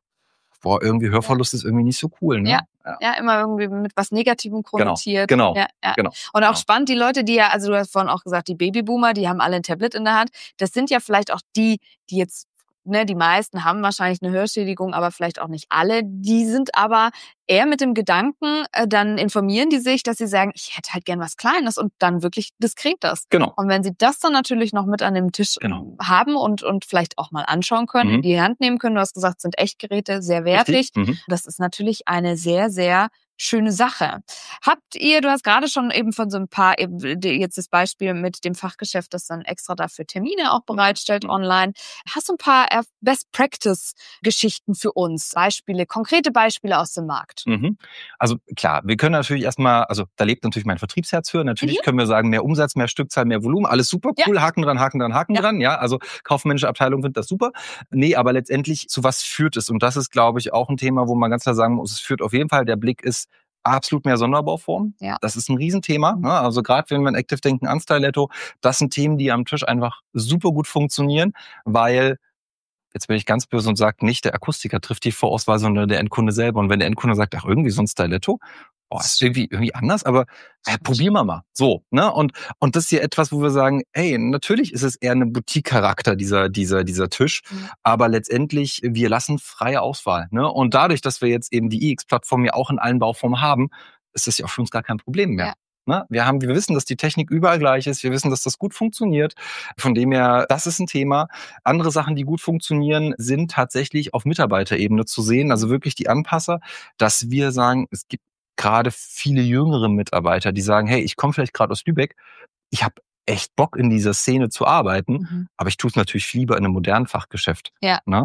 boah, irgendwie Hörverlust ja. ist irgendwie nicht so cool. Ne? Ja. Ja. ja, immer irgendwie mit was Negativem konnotiert. Genau, ja, ja. genau. Und auch genau. spannend, die Leute, die ja, also du hast vorhin auch gesagt, die Babyboomer, die haben alle ein Tablet in der Hand. Das sind ja vielleicht auch die, die jetzt, ne, die meisten haben wahrscheinlich eine Hörschädigung, aber vielleicht auch nicht alle. Die sind aber eher mit dem Gedanken, äh, dann informieren die sich, dass sie sagen, ich hätte halt gern was Kleines und dann wirklich diskret das. Genau. Und wenn sie das dann natürlich noch mit an dem Tisch genau. haben und und vielleicht auch mal anschauen können, mhm. in die Hand nehmen können, du hast gesagt, sind Echtgeräte, sehr wertig. Mhm. Das ist natürlich eine sehr, sehr schöne Sache. Habt ihr, du hast gerade schon eben von so ein paar, eben jetzt das Beispiel mit dem Fachgeschäft, das dann extra dafür Termine auch bereitstellt online. Hast du ein paar Best-Practice-Geschichten für uns? Beispiele, konkrete Beispiele aus dem Markt? Mhm. Also klar, wir können natürlich erstmal, also da lebt natürlich mein Vertriebsherz für. Natürlich mhm. können wir sagen, mehr Umsatz, mehr Stückzahl, mehr Volumen, alles super cool, ja. Haken dran, Haken dran, Haken ja. dran. Ja, also kaufmännische Abteilung findet das super. Nee, aber letztendlich, zu was führt es? Und das ist, glaube ich, auch ein Thema, wo man ganz klar sagen muss, es führt auf jeden Fall, der Blick ist absolut mehr Sonderbauformen. Ja. Das ist ein Riesenthema. Ne? Also gerade wenn wir an Active denken, an Styletto, das sind Themen, die am Tisch einfach super gut funktionieren, weil, jetzt bin ich ganz böse und sage nicht, der Akustiker trifft die Vorauswahl, sondern der Endkunde selber. Und wenn der Endkunde sagt, ach, irgendwie so ein Styletto, oh, ist irgendwie, irgendwie anders, aber äh, probieren wir mal. So, ne? Und, und das ist hier etwas, wo wir sagen, hey, natürlich ist es eher ein Boutique-Charakter, dieser, dieser, dieser Tisch. Mhm. Aber letztendlich, wir lassen freie Auswahl, ne? Und dadurch, dass wir jetzt eben die I X-Plattform ja auch in allen Bauformen haben, ist das ja auch für uns gar kein Problem mehr. Ja. Ne? Wir haben, wir wissen, dass die Technik überall gleich ist. Wir wissen, dass das gut funktioniert. Von dem her, das ist ein Thema. Andere Sachen, die gut funktionieren, sind tatsächlich auf Mitarbeiterebene zu sehen. Also wirklich die Anpasser, dass wir sagen, es gibt gerade viele jüngere Mitarbeiter, die sagen, hey, ich komme vielleicht gerade aus Lübeck, ich habe echt Bock in dieser Szene zu arbeiten, mhm. aber ich tue es natürlich lieber in einem modernen Fachgeschäft. Ja. Ne?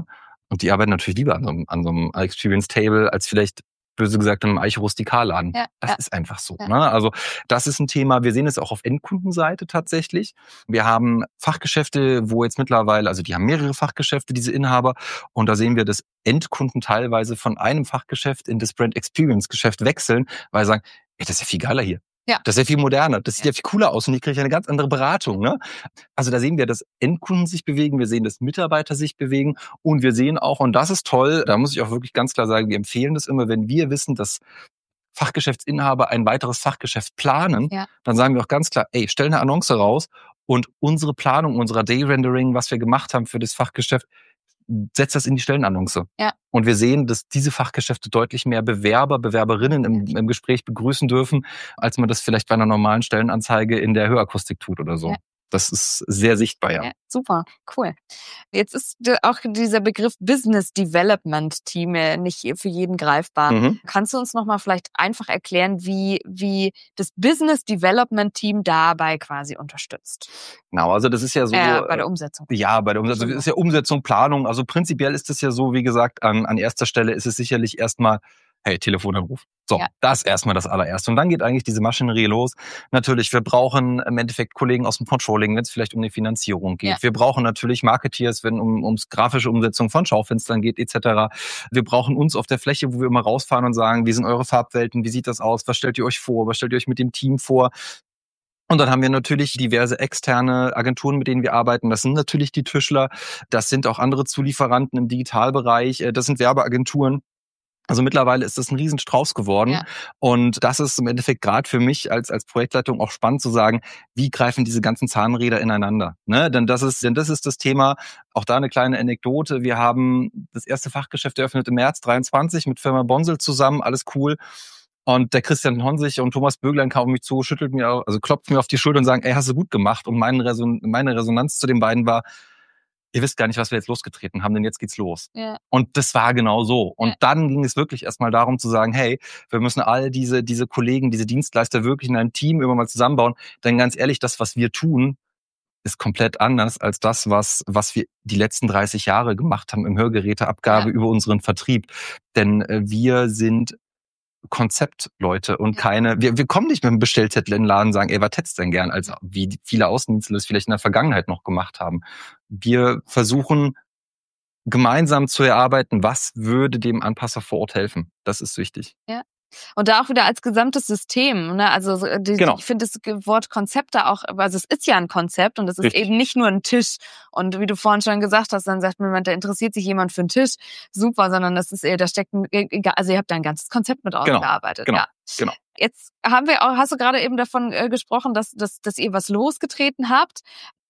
Und die arbeiten natürlich lieber an so einem, an so einem Experience Table als vielleicht, böse gesagt, in einem Eiche Rustikalladen. Ja, das ja. ist einfach so. Ja. Ne? Also das ist ein Thema, wir sehen es auch auf Endkundenseite tatsächlich. Wir haben Fachgeschäfte, wo jetzt mittlerweile, also die haben mehrere Fachgeschäfte, diese Inhaber, und da sehen wir, dass Endkunden teilweise von einem Fachgeschäft in das Brand Experience Geschäft wechseln, weil sie sagen, ey, das ist ja viel geiler hier. Ja. Das ist ja viel moderner, das sieht ja, ja viel cooler aus und hier kriege ich eine ganz andere Beratung. Ne? Also da sehen wir, dass Endkunden sich bewegen, wir sehen, dass Mitarbeiter sich bewegen und wir sehen auch, und das ist toll, da muss ich auch wirklich ganz klar sagen, wir empfehlen das immer, wenn wir wissen, dass Fachgeschäftsinhaber ein weiteres Fachgeschäft planen, ja. dann sagen wir auch ganz klar, ey, stell eine Annonce raus und unsere Planung, unserer Day-Rendering, was wir gemacht haben für das Fachgeschäft, setzt das in die Stellenannonce. Ja. Und wir sehen, dass diese Fachgeschäfte deutlich mehr Bewerber, Bewerberinnen im, im Gespräch begrüßen dürfen, als man das vielleicht bei einer normalen Stellenanzeige in der Hörakustik tut oder so. Ja. Das ist sehr sichtbar, ja. ja. Super, cool. Jetzt ist auch dieser Begriff Business Development Team nicht für jeden greifbar. Mhm. Kannst du uns nochmal vielleicht einfach erklären, wie, wie das Business Development Team dabei quasi unterstützt? Genau, also das ist ja so. Äh, bei der Umsetzung. Ja, bei der Umsetzung. Das ist ja Umsetzung, Planung. Also prinzipiell ist es ja so, wie gesagt, an, an erster Stelle ist es sicherlich erstmal, hey, Telefonanruf. So, ja. das erstmal das allererste. Und dann geht eigentlich diese Maschinerie los. Natürlich, wir brauchen im Endeffekt Kollegen aus dem Controlling, wenn es vielleicht um die Finanzierung geht. Ja. Wir brauchen natürlich Marketeers, wenn es um ums grafische Umsetzung von Schaufenstern geht, et cetera. Wir brauchen uns auf der Fläche, wo wir immer rausfahren und sagen, wie sind eure Farbwelten, wie sieht das aus, was stellt ihr euch vor, was stellt ihr euch mit dem Team vor? Und dann haben wir natürlich diverse externe Agenturen, mit denen wir arbeiten. Das sind natürlich die Tischler, das sind auch andere Zulieferanten im Digitalbereich, das sind Werbeagenturen. Also mittlerweile ist das ein Riesenstrauß geworden. Ja. Und das ist im Endeffekt gerade für mich als als Projektleitung auch spannend zu sagen, wie greifen diese ganzen Zahnräder ineinander. Ne? Denn das ist denn das ist das Thema. Auch da eine kleine Anekdote. Wir haben das erste Fachgeschäft eröffnet im März dreiundzwanzig mit Firma Bonsel zusammen. Alles cool. Und der Christian Honsig und Thomas Böglein kamen auf mich zu, schüttelt mir, also klopft mir auf die Schulter und sagen, ey, hast du gut gemacht. Und meine, Reson- meine Resonanz zu den beiden war, ihr wisst gar nicht, was wir jetzt losgetreten haben, denn jetzt geht's los. Ja. Und das war genau so. Und ja. dann ging es wirklich erstmal darum zu sagen, hey, wir müssen all diese diese Kollegen, diese Dienstleister wirklich in einem Team immer mal zusammenbauen. Denn ganz ehrlich, das, was wir tun, ist komplett anders als das, was was wir die letzten dreißig Jahre gemacht haben im Hörgeräteabgabe ja. über unseren Vertrieb. Denn äh, wir sind Konzeptleute und keine, wir, wir kommen nicht mit einem Bestellzettel in den Laden und sagen, ey, was hättest du denn gern, als wie viele Außendienstler das vielleicht in der Vergangenheit noch gemacht haben. Wir versuchen gemeinsam zu erarbeiten, was würde dem Anpasser vor Ort helfen. Das ist wichtig. Ja. Und da auch wieder als gesamtes System, ne? Also die, genau. ich finde das Wort Konzepte auch, also es ist ja ein Konzept und es ist Richtig. eben nicht nur ein Tisch. Und wie du vorhin schon gesagt hast, dann sagt man, da interessiert sich jemand für einen Tisch, super, sondern das ist eher, da steckt ein, also ihr habt da ein ganzes Konzept mit ausgearbeitet. Genau. Ja. Genau. Jetzt haben wir auch, hast du gerade eben davon äh, gesprochen, dass, dass, dass ihr was losgetreten habt.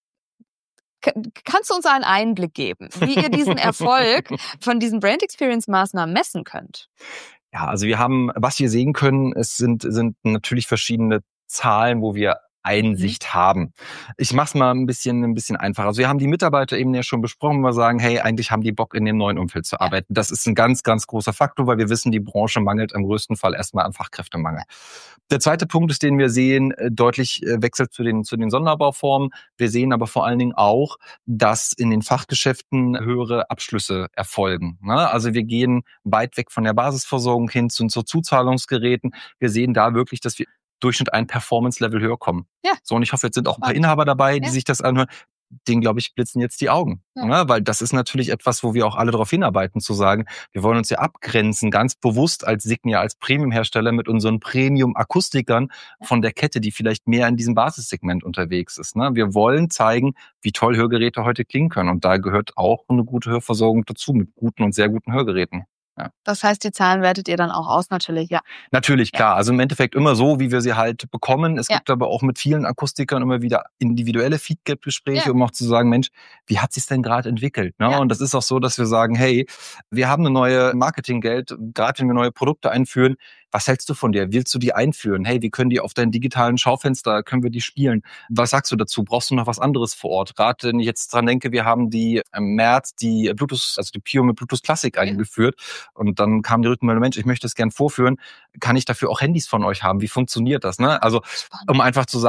Kannst du uns einen Einblick geben, wie ihr diesen Erfolg von diesen Brand Experience Maßnahmen messen könnt? Ja, also wir haben, was wir sehen können, es sind, sind natürlich verschiedene Zahlen, wo wir Einsicht mhm. haben. Ich mach's mal ein bisschen, ein bisschen einfacher. Also wir haben die Mitarbeiter eben ja schon besprochen, wo wir sagen, hey, eigentlich haben die Bock, in dem neuen Umfeld zu arbeiten. Ja. Das ist ein ganz, ganz großer Faktor, weil wir wissen, die Branche mangelt im größten Fall erstmal an Fachkräftemangel. Der zweite Punkt ist, den wir sehen, deutlich wechselt zu den, zu den Sonderbauformen. Wir sehen aber vor allen Dingen auch, dass in den Fachgeschäften höhere Abschlüsse erfolgen. Also wir gehen weit weg von der Basisversorgung hin zu, zu Zuzahlungsgeräten. Wir sehen da wirklich, dass wir Durchschnitt ein Performance-Level höher kommen. Ja. So, und ich hoffe, jetzt sind auch ein paar Inhaber dabei, die ja. sich das anhören. Denen, glaube ich, blitzen jetzt die Augen. Ja. Ja, weil das ist natürlich etwas, wo wir auch alle darauf hinarbeiten, zu sagen, wir wollen uns ja abgrenzen, ganz bewusst als Signia, als Premium-Hersteller mit unseren Premium-Akustikern ja. von der Kette, die vielleicht mehr in diesem Basissegment unterwegs ist. Ne? Wir wollen zeigen, wie toll Hörgeräte heute klingen können. Und da gehört auch eine gute Hörversorgung dazu, mit guten und sehr guten Hörgeräten. Ja. Das heißt, die Zahlen wertet ihr dann auch aus, natürlich, ja. Natürlich, klar. Ja. Also im Endeffekt immer so, wie wir sie halt bekommen. Es ja. gibt aber auch mit vielen Akustikern immer wieder individuelle Feedback-Gespräche, ja. um auch zu sagen, Mensch, wie hat sich's denn gerade entwickelt? Ne? Ja. Und das ist auch so, dass wir sagen, hey, wir haben eine neue Marketinggeld, gerade wenn wir neue Produkte einführen, was hältst du von der? Willst du die einführen? Hey, wie können die auf deinen digitalen Schaufenster, können wir die spielen? Was sagst du dazu? Brauchst du noch was anderes vor Ort? Gerade wenn ich jetzt dran denke, wir haben die im März die Bluetooth, also die Pio mit Bluetooth Classic ja. eingeführt. Und dann kam die Rückmeldung, Mensch, ich möchte das gern vorführen. Kann ich dafür auch Handys von euch haben? Wie funktioniert das? Ne? Also, um einfach zu sagen,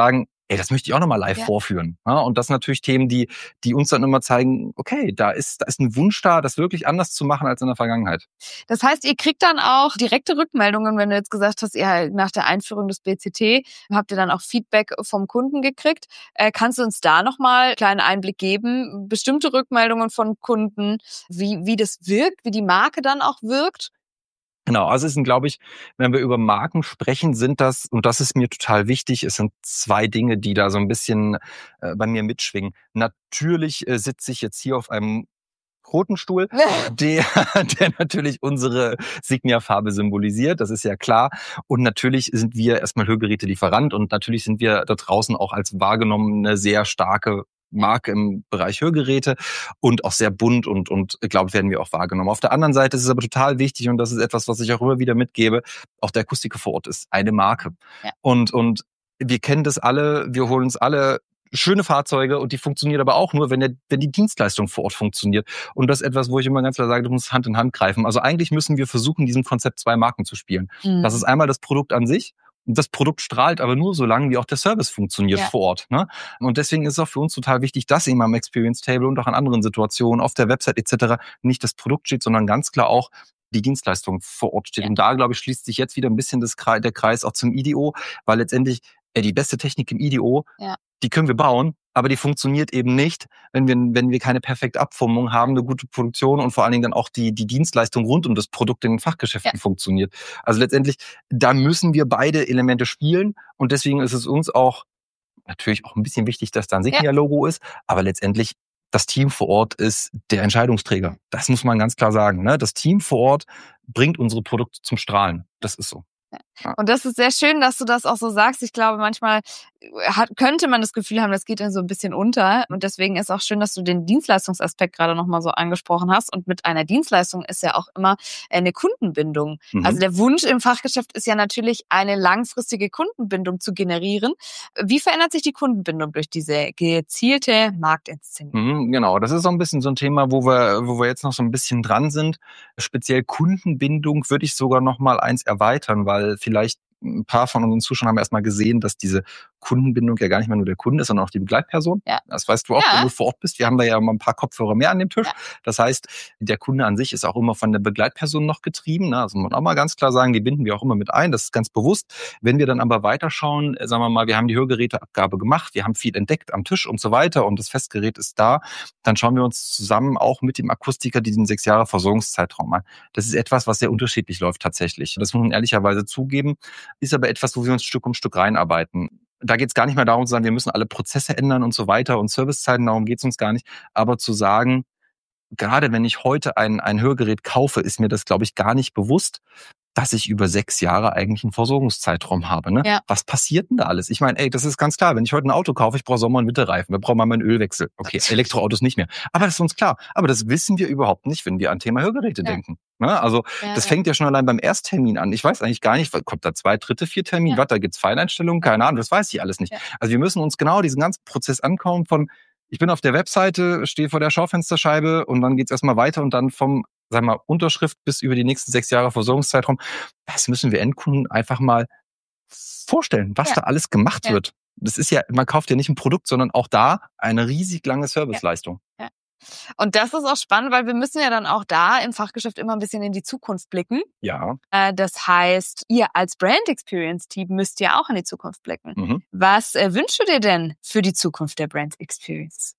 ey, das möchte ich auch nochmal live ja. vorführen. Ja, und das sind natürlich Themen, die, die uns dann immer zeigen, okay, da ist, da ist ein Wunsch da, das wirklich anders zu machen als in der Vergangenheit. Das heißt, ihr kriegt dann auch direkte Rückmeldungen, wenn du jetzt gesagt hast, ihr nach der Einführung des B C T habt ihr dann auch Feedback vom Kunden gekriegt. Äh, kannst du uns da nochmal einen kleinen Einblick geben? Bestimmte Rückmeldungen von Kunden, wie, wie das wirkt, wie die Marke dann auch wirkt? Genau, also es sind, glaube ich, wenn wir über Marken sprechen, sind das, und das ist mir total wichtig, es sind zwei Dinge, die da so ein bisschen äh, bei mir mitschwingen. Natürlich äh, sitze ich jetzt hier auf einem roten Stuhl, der, der natürlich unsere Signia-Farbe symbolisiert, das ist ja klar. Und natürlich sind wir erstmal Hörgeräte-Lieferant und natürlich sind wir da draußen auch als wahrgenommene sehr starke Marke im Bereich Hörgeräte und auch sehr bunt und, und glaube, werden wir auch wahrgenommen. Auf der anderen Seite ist es aber total wichtig, und das ist etwas, was ich auch immer wieder mitgebe, auch der Akustiker vor Ort ist eine Marke. Ja. Und, und wir kennen das alle, wir holen uns alle schöne Fahrzeuge und die funktioniert aber auch nur, wenn, der, wenn die Dienstleistung vor Ort funktioniert. Und das ist etwas, wo ich immer ganz klar sage, du musst Hand in Hand greifen. Also eigentlich müssen wir versuchen, diesem Konzept zwei Marken zu spielen. Mhm. Das ist einmal das Produkt an sich. Und das Produkt strahlt aber nur so lange, wie auch der Service funktioniert ja. vor Ort. Ne? Und deswegen ist es auch für uns total wichtig, dass eben am Experience Table und auch an anderen Situationen, auf der Website et cetera nicht das Produkt steht, sondern ganz klar auch die Dienstleistung vor Ort steht. Ja. Und da, glaube ich, schließt sich jetzt wieder ein bisschen das Kreis, der Kreis auch zum I D O, weil letztendlich äh, die beste Technik im I D O, ja. die können wir bauen, aber die funktioniert eben nicht, wenn wir, wenn wir keine perfekte Abformung haben, eine gute Produktion und vor allen Dingen dann auch die, die Dienstleistung rund um das Produkt in den Fachgeschäften ja. funktioniert. Also letztendlich, da müssen wir beide Elemente spielen und deswegen ist es uns auch natürlich auch ein bisschen wichtig, dass da ein Signia-Logo ja. ist, aber letztendlich das Team vor Ort ist der Entscheidungsträger. Das muss man ganz klar sagen. Ne? Das Team vor Ort bringt unsere Produkte zum Strahlen. Das ist so. Ja. Und das ist sehr schön, dass du das auch so sagst. Ich glaube, manchmal hat, könnte man das Gefühl haben, das geht dann so ein bisschen unter. Und deswegen ist auch schön, dass du den Dienstleistungsaspekt gerade nochmal so angesprochen hast. Und mit einer Dienstleistung ist ja auch immer eine Kundenbindung. Mhm. Also der Wunsch im Fachgeschäft ist ja natürlich, eine langfristige Kundenbindung zu generieren. Wie verändert sich die Kundenbindung durch diese gezielte Marktinszenierung? Mhm, genau, das ist so ein bisschen so ein Thema, wo wir, wo wir jetzt noch so ein bisschen dran sind. Speziell Kundenbindung würde ich sogar noch mal eins erweitern, weil vielleicht ein paar von unseren Zuschauern haben erstmal gesehen, dass diese Kundenbindung ja gar nicht mehr nur der Kunde ist, sondern auch die Begleitperson. Ja. Das weißt du auch, ja. wenn du vor Ort bist. Wir haben da ja mal ein paar Kopfhörer mehr an dem Tisch. Ja. Das heißt, der Kunde an sich ist auch immer von der Begleitperson noch getrieben. Also muss man auch mal ganz klar sagen, die binden wir auch immer mit ein. Das ist ganz bewusst. Wenn wir dann aber weiterschauen, sagen wir mal, wir haben die Hörgeräteabgabe gemacht, wir haben viel entdeckt am Tisch und so weiter und das Festgerät ist da, dann schauen wir uns zusammen auch mit dem Akustiker diesen sechs Jahre Versorgungszeitraum an. Das ist etwas, was sehr unterschiedlich läuft tatsächlich. Das muss man ehrlicherweise zugeben, ist aber etwas, wo wir uns Stück um Stück reinarbeiten. Da geht es gar nicht mehr darum zu sagen, wir müssen alle Prozesse ändern und so weiter und Servicezeiten, darum geht es uns gar nicht. Aber zu sagen, gerade wenn ich heute ein, ein Hörgerät kaufe, ist mir das, glaube ich, gar nicht bewusst, dass ich über sechs Jahre eigentlich einen Versorgungszeitraum habe. Ne? Ja. Was passiert denn da alles? Ich meine, ey, das ist ganz klar, wenn ich heute ein Auto kaufe, ich brauche Sommer- und Winterreifen, wir brauchen mal einen Ölwechsel. Okay, Elektroautos nicht mehr. Aber das ist uns klar. Aber das wissen wir überhaupt nicht, wenn wir an Thema Hörgeräte ja. denken. Ne? Also ja, das ja. fängt ja schon allein beim Ersttermin an. Ich weiß eigentlich gar nicht, kommt da zwei, dritte, vier Termin, ja. was, da gibt's Feineinstellungen? Keine Ahnung, das weiß ich alles nicht. Ja. Also wir müssen uns genau diesen ganzen Prozess ankommen von, ich bin auf der Webseite, stehe vor der Schaufensterscheibe und dann geht's erstmal weiter und dann vom sagen wir mal, Unterschrift bis über die nächsten sechs Jahre Versorgungszeitraum. Das müssen wir Endkunden einfach mal vorstellen, was ja. da alles gemacht ja. wird. Das ist ja, man kauft ja nicht ein Produkt, sondern auch da eine riesig lange Serviceleistung. Ja. Ja. Und das ist auch spannend, weil wir müssen ja dann auch da im Fachgeschäft immer ein bisschen in die Zukunft blicken. Ja. Das heißt, ihr als Brand Experience Team müsst ja auch in die Zukunft blicken. Mhm. Was äh, wünschst du dir denn für die Zukunft der Brand Experience?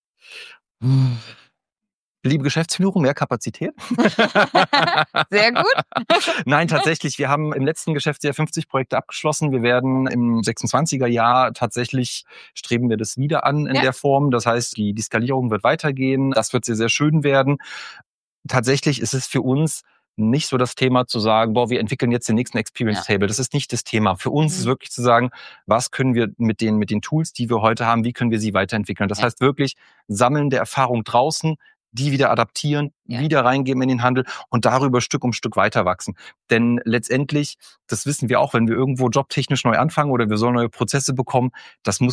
Hm. Liebe Geschäftsführung, mehr Kapazität. Sehr gut. Nein, tatsächlich, wir haben im letzten Geschäftsjahr fünfzig Projekte abgeschlossen. Wir werden im sechsundzwanziger Jahr tatsächlich, streben wir das wieder an in ja. der Form. Das heißt, die, die Skalierung wird weitergehen. Das wird sehr, sehr schön werden. Tatsächlich ist es für uns nicht so das Thema zu sagen, boah, wir entwickeln jetzt den nächsten Experience Table. Ja. Das ist nicht das Thema. Für uns mhm. ist wirklich zu sagen, was können wir mit den, mit den Tools, die wir heute haben, wie können wir sie weiterentwickeln? Das ja. heißt wirklich, sammeln der Erfahrung draußen, die wieder adaptieren, ja. wieder reingeben in den Handel und darüber Stück um Stück weiter wachsen. Denn letztendlich, das wissen wir auch, wenn wir irgendwo jobtechnisch neu anfangen oder wir sollen neue Prozesse bekommen, das muss sich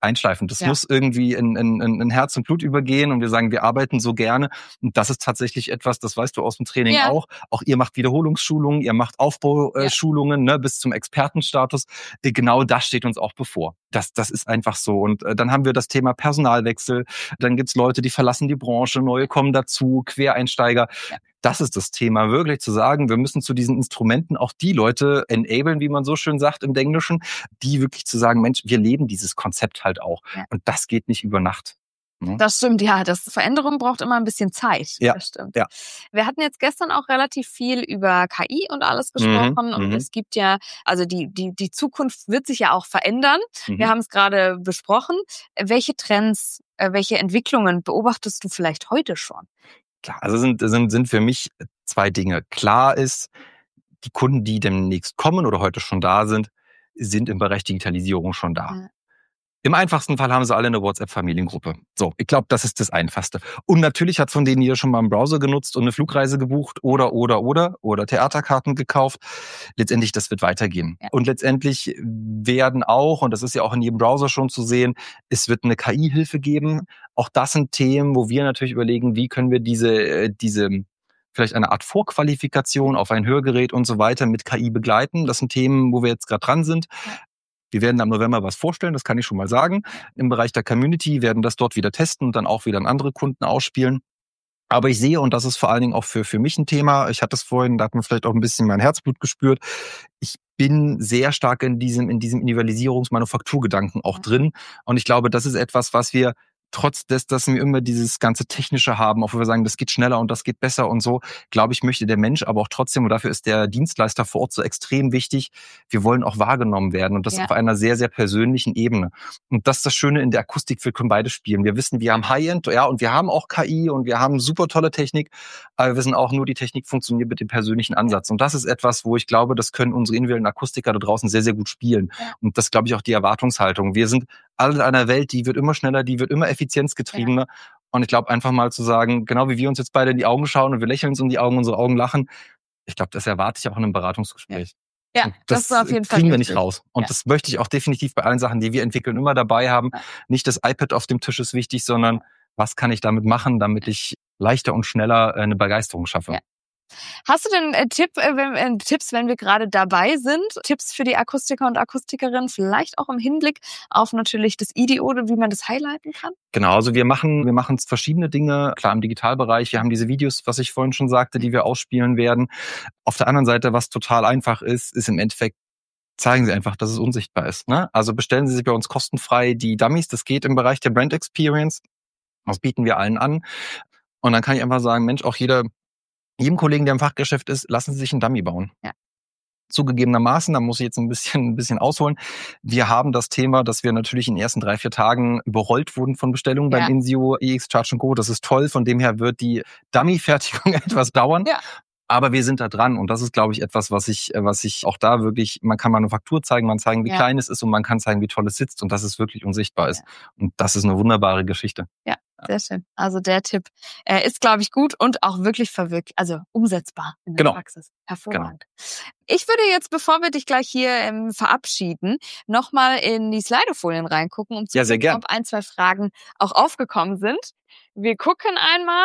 einschleifen. Das Ja. muss irgendwie in, in, in Herz und Blut übergehen und wir sagen, wir arbeiten so gerne. Und das ist tatsächlich etwas, das weißt du aus dem Training Ja. auch. Auch ihr macht Wiederholungsschulungen, ihr macht Aufbauschulungen, ja. ne, bis zum Expertenstatus. Genau das steht uns auch bevor. Das, das ist einfach so. Und äh, dann haben wir das Thema Personalwechsel. Dann gibt's Leute, die verlassen die Branche, neue kommen dazu, Quereinsteiger. Ja. Das ist das Thema, wirklich zu sagen, wir müssen zu diesen Instrumenten auch die Leute enablen, wie man so schön sagt im Englischen, die wirklich zu sagen, Mensch, wir leben dieses Konzept halt auch. Ja. Und das geht nicht über Nacht. Ne? Das stimmt, ja. Das Veränderung braucht immer ein bisschen Zeit. Ja. Das stimmt. Ja. Wir hatten jetzt gestern auch relativ viel über K I und alles gesprochen. Mhm, und mhm. es gibt ja, also die, die, die Zukunft wird sich ja auch verändern. Mhm. Wir haben es gerade besprochen. Welche Trends, welche Entwicklungen beobachtest du vielleicht heute schon? Klar, also sind, sind, sind für mich zwei Dinge. Klar ist, die Kunden, die demnächst kommen oder heute schon da sind, sind im Bereich Digitalisierung schon da. Ja. Im einfachsten Fall haben sie alle eine WhatsApp-Familiengruppe. So, ich glaube, das ist das Einfachste. Und natürlich hat von denen jeder schon mal einen Browser genutzt und eine Flugreise gebucht oder, oder, oder, oder Theaterkarten gekauft. Letztendlich, das wird weitergehen. Ja. Und letztendlich werden auch, und das ist ja auch in jedem Browser schon zu sehen, es wird eine K I-Hilfe geben. Auch das sind Themen, wo wir natürlich überlegen, wie können wir diese, diese, vielleicht eine Art Vorqualifikation auf ein Hörgerät und so weiter mit K I begleiten. Das sind Themen, wo wir jetzt gerade dran sind. Ja. Wir werden am November was vorstellen, das kann ich schon mal sagen. Im Bereich der Community werden das dort wieder testen und dann auch wieder an andere Kunden ausspielen. Aber ich sehe, und das ist vor allen Dingen auch für, für mich ein Thema, ich hatte es vorhin, da hat man vielleicht auch ein bisschen mein Herzblut gespürt, ich bin sehr stark in diesem, in diesem Individualisierungs-Manufakturgedanken auch drin. Und ich glaube, das ist etwas, was wir trotz des, dass wir immer dieses ganze Technische haben, auch wo wir sagen, das geht schneller und das geht besser und so, glaube ich, möchte der Mensch aber auch trotzdem, und dafür ist der Dienstleister vor Ort so extrem wichtig, wir wollen auch wahrgenommen werden und das ja. auf einer sehr, sehr persönlichen Ebene. Und das ist das Schöne in der Akustik, wir können beide spielen. Wir wissen, wir haben High-End, ja, und wir haben auch K I und wir haben super tolle Technik, aber wir wissen auch, nur die Technik funktioniert mit dem persönlichen Ansatz. Und das ist etwas, wo ich glaube, das können unsere individuellen Akustiker da draußen sehr, sehr gut spielen. Ja. Und das glaube ich auch die Erwartungshaltung. Wir sind alle in einer Welt, die wird immer schneller, die wird immer effizienzgetriebener. Ja. Und ich glaube, einfach mal zu sagen, genau wie wir uns jetzt beide in die Augen schauen und wir lächeln uns in die Augen, unsere Augen lachen, ich glaube, das erwarte ich auch in einem Beratungsgespräch. Ja, ja das, das ist auf jeden Fall kriegen wir richtig. nicht raus. Und ja. das möchte ich auch definitiv bei allen Sachen, die wir entwickeln, immer dabei haben. Ja. Nicht das iPad auf dem Tisch ist wichtig, sondern was kann ich damit machen, damit ich leichter und schneller eine Begeisterung schaffe. Ja. Hast du denn äh, Tipp, äh, wenn, äh, Tipps, wenn wir gerade dabei sind? Tipps für die Akustiker und Akustikerinnen, vielleicht auch im Hinblick auf natürlich das I D O, wie man das highlighten kann? Genau, also wir machen wir machen verschiedene Dinge, klar im Digitalbereich. Wir haben diese Videos, was ich vorhin schon sagte, die wir ausspielen werden. Auf der anderen Seite, was total einfach ist, ist im Endeffekt, zeigen Sie einfach, dass es unsichtbar ist. Ne? Also bestellen Sie sich bei uns kostenfrei die Dummies. Das geht im Bereich der Brand Experience. Das bieten wir allen an. Und dann kann ich einfach sagen, Mensch, auch jeder jedem Kollegen, der im Fachgeschäft ist, lassen Sie sich einen Dummy bauen. Ja. Zugegebenermaßen, da muss ich jetzt ein bisschen, ein bisschen ausholen. Wir haben das Thema, dass wir natürlich in den ersten drei, vier Tagen überrollt wurden von Bestellungen ja. beim INSIO E X Charge and Go. Das ist toll. Von dem her wird die Dummy-Fertigung etwas dauern. Ja. Aber wir sind da dran. Und das ist, glaube ich, etwas, was ich, was ich auch da wirklich, man kann Manufaktur zeigen, man zeigen, wie ja. klein es ist und man kann zeigen, wie toll es sitzt und dass es wirklich unsichtbar ist. Ja. Und das ist eine wunderbare Geschichte. Ja. Sehr schön. Also der Tipp äh, ist, glaube ich, gut und auch wirklich verwirklich, also umsetzbar in der genau. Praxis. Hervorragend. Genau. Ich würde jetzt, bevor wir dich gleich hier ähm, verabschieden, nochmal in die Slido-Folien reingucken, um zu ja, sehr gucken, gern. ob ein, zwei Fragen auch aufgekommen sind. Wir gucken einmal.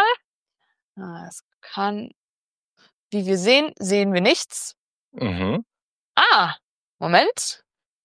Ah, es kann, wie wir sehen, sehen wir nichts. Mhm. Ah, Moment.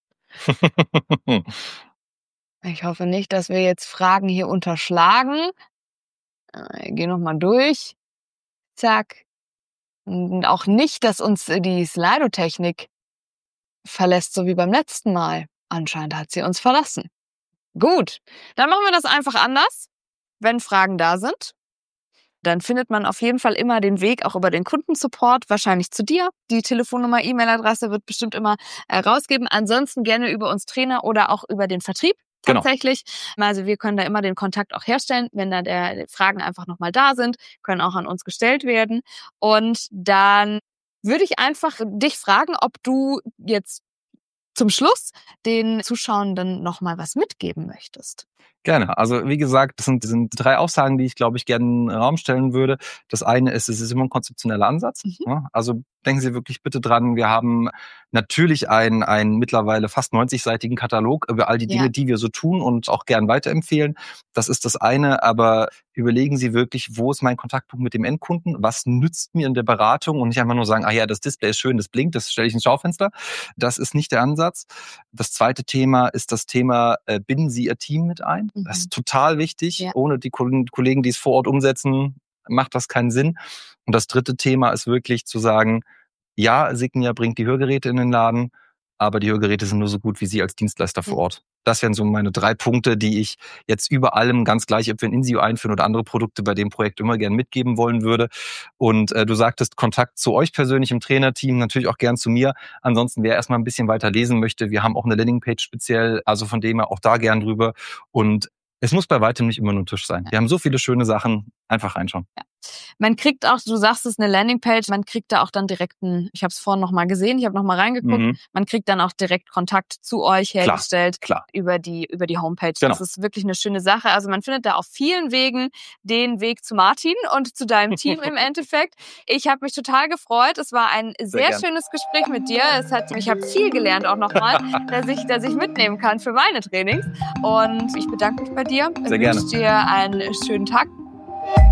Ich hoffe nicht, dass wir jetzt Fragen hier unterschlagen. Ich gehe nochmal durch. Zack. Und auch nicht, dass uns die Slido-Technik verlässt, so wie beim letzten Mal. Anscheinend hat sie uns verlassen. Gut, dann machen wir das einfach anders. Wenn Fragen da sind, dann findet man auf jeden Fall immer den Weg auch über den Kundensupport, wahrscheinlich zu dir. Die Telefonnummer, E-Mail-Adresse wird bestimmt immer äh, rausgeben. Ansonsten gerne über uns Trainer oder auch über den Vertrieb. Tatsächlich. Genau. Also wir können da immer den Kontakt auch herstellen, wenn da der Fragen einfach nochmal da sind, können auch an uns gestellt werden. Und dann würde ich einfach dich fragen, ob du jetzt zum Schluss den Zuschauern nochmal was mitgeben möchtest. Gerne. Also wie gesagt, das sind, das sind drei Aussagen, die ich, glaube ich, gerne in den Raum stellen würde. Das eine ist, es ist immer ein konzeptioneller Ansatz. Mhm. Also denken Sie wirklich bitte dran, wir haben natürlich einen, einen mittlerweile fast neunzig-seitigen Katalog über all die Dinge, ja. die wir so tun und auch gern weiterempfehlen. Das ist das eine, aber überlegen Sie wirklich, wo ist mein Kontaktpunkt mit dem Endkunden? Was nützt mir in der Beratung? Und nicht einfach nur sagen, ah ja, das Display ist schön, das blinkt, das stelle ich ins Schaufenster. Das ist nicht der Ansatz. Das zweite Thema ist das Thema, äh, binden Sie Ihr Team mit ein. Mhm. Das ist total wichtig. Ja. Ohne die Kollegen, die es vor Ort umsetzen, macht das keinen Sinn. Und das dritte Thema ist wirklich zu sagen, ja, Signia bringt die Hörgeräte in den Laden, aber die Hörgeräte sind nur so gut wie Sie als Dienstleister vor Ort. Das wären so meine drei Punkte, die ich jetzt über allem, ganz gleich, ob wir ein Insio einführen oder andere Produkte bei dem Projekt, immer gern mitgeben wollen würde. Und äh, du sagtest, Kontakt zu euch persönlich im Trainerteam, natürlich auch gern zu mir. Ansonsten, wer erstmal ein bisschen weiter lesen möchte, wir haben auch eine Landingpage speziell, also von dem her auch da gern drüber. Und es muss bei weitem nicht immer nur Tisch sein. Wir haben so viele schöne Sachen. Einfach reinschauen. Ja. Man kriegt auch, du sagst es, eine Landingpage, man kriegt da auch dann direkt einen, ich habe es vorhin noch mal gesehen, ich habe noch mal reingeguckt, mhm. man kriegt dann auch direkt Kontakt zu euch hergestellt, klar, klar. über die über die Homepage. Genau. Das ist wirklich eine schöne Sache. Also man findet da auf vielen Wegen den Weg zu Martin und zu deinem Team im Endeffekt. Ich habe mich total gefreut. Es war ein sehr, sehr schönes Gespräch mit dir. Es hat, ich habe viel gelernt auch nochmal, dass ich, dass ich mitnehmen kann für meine Trainings. Und ich bedanke mich bei dir. Sehr gerne. Ich wünsche dir einen schönen Tag.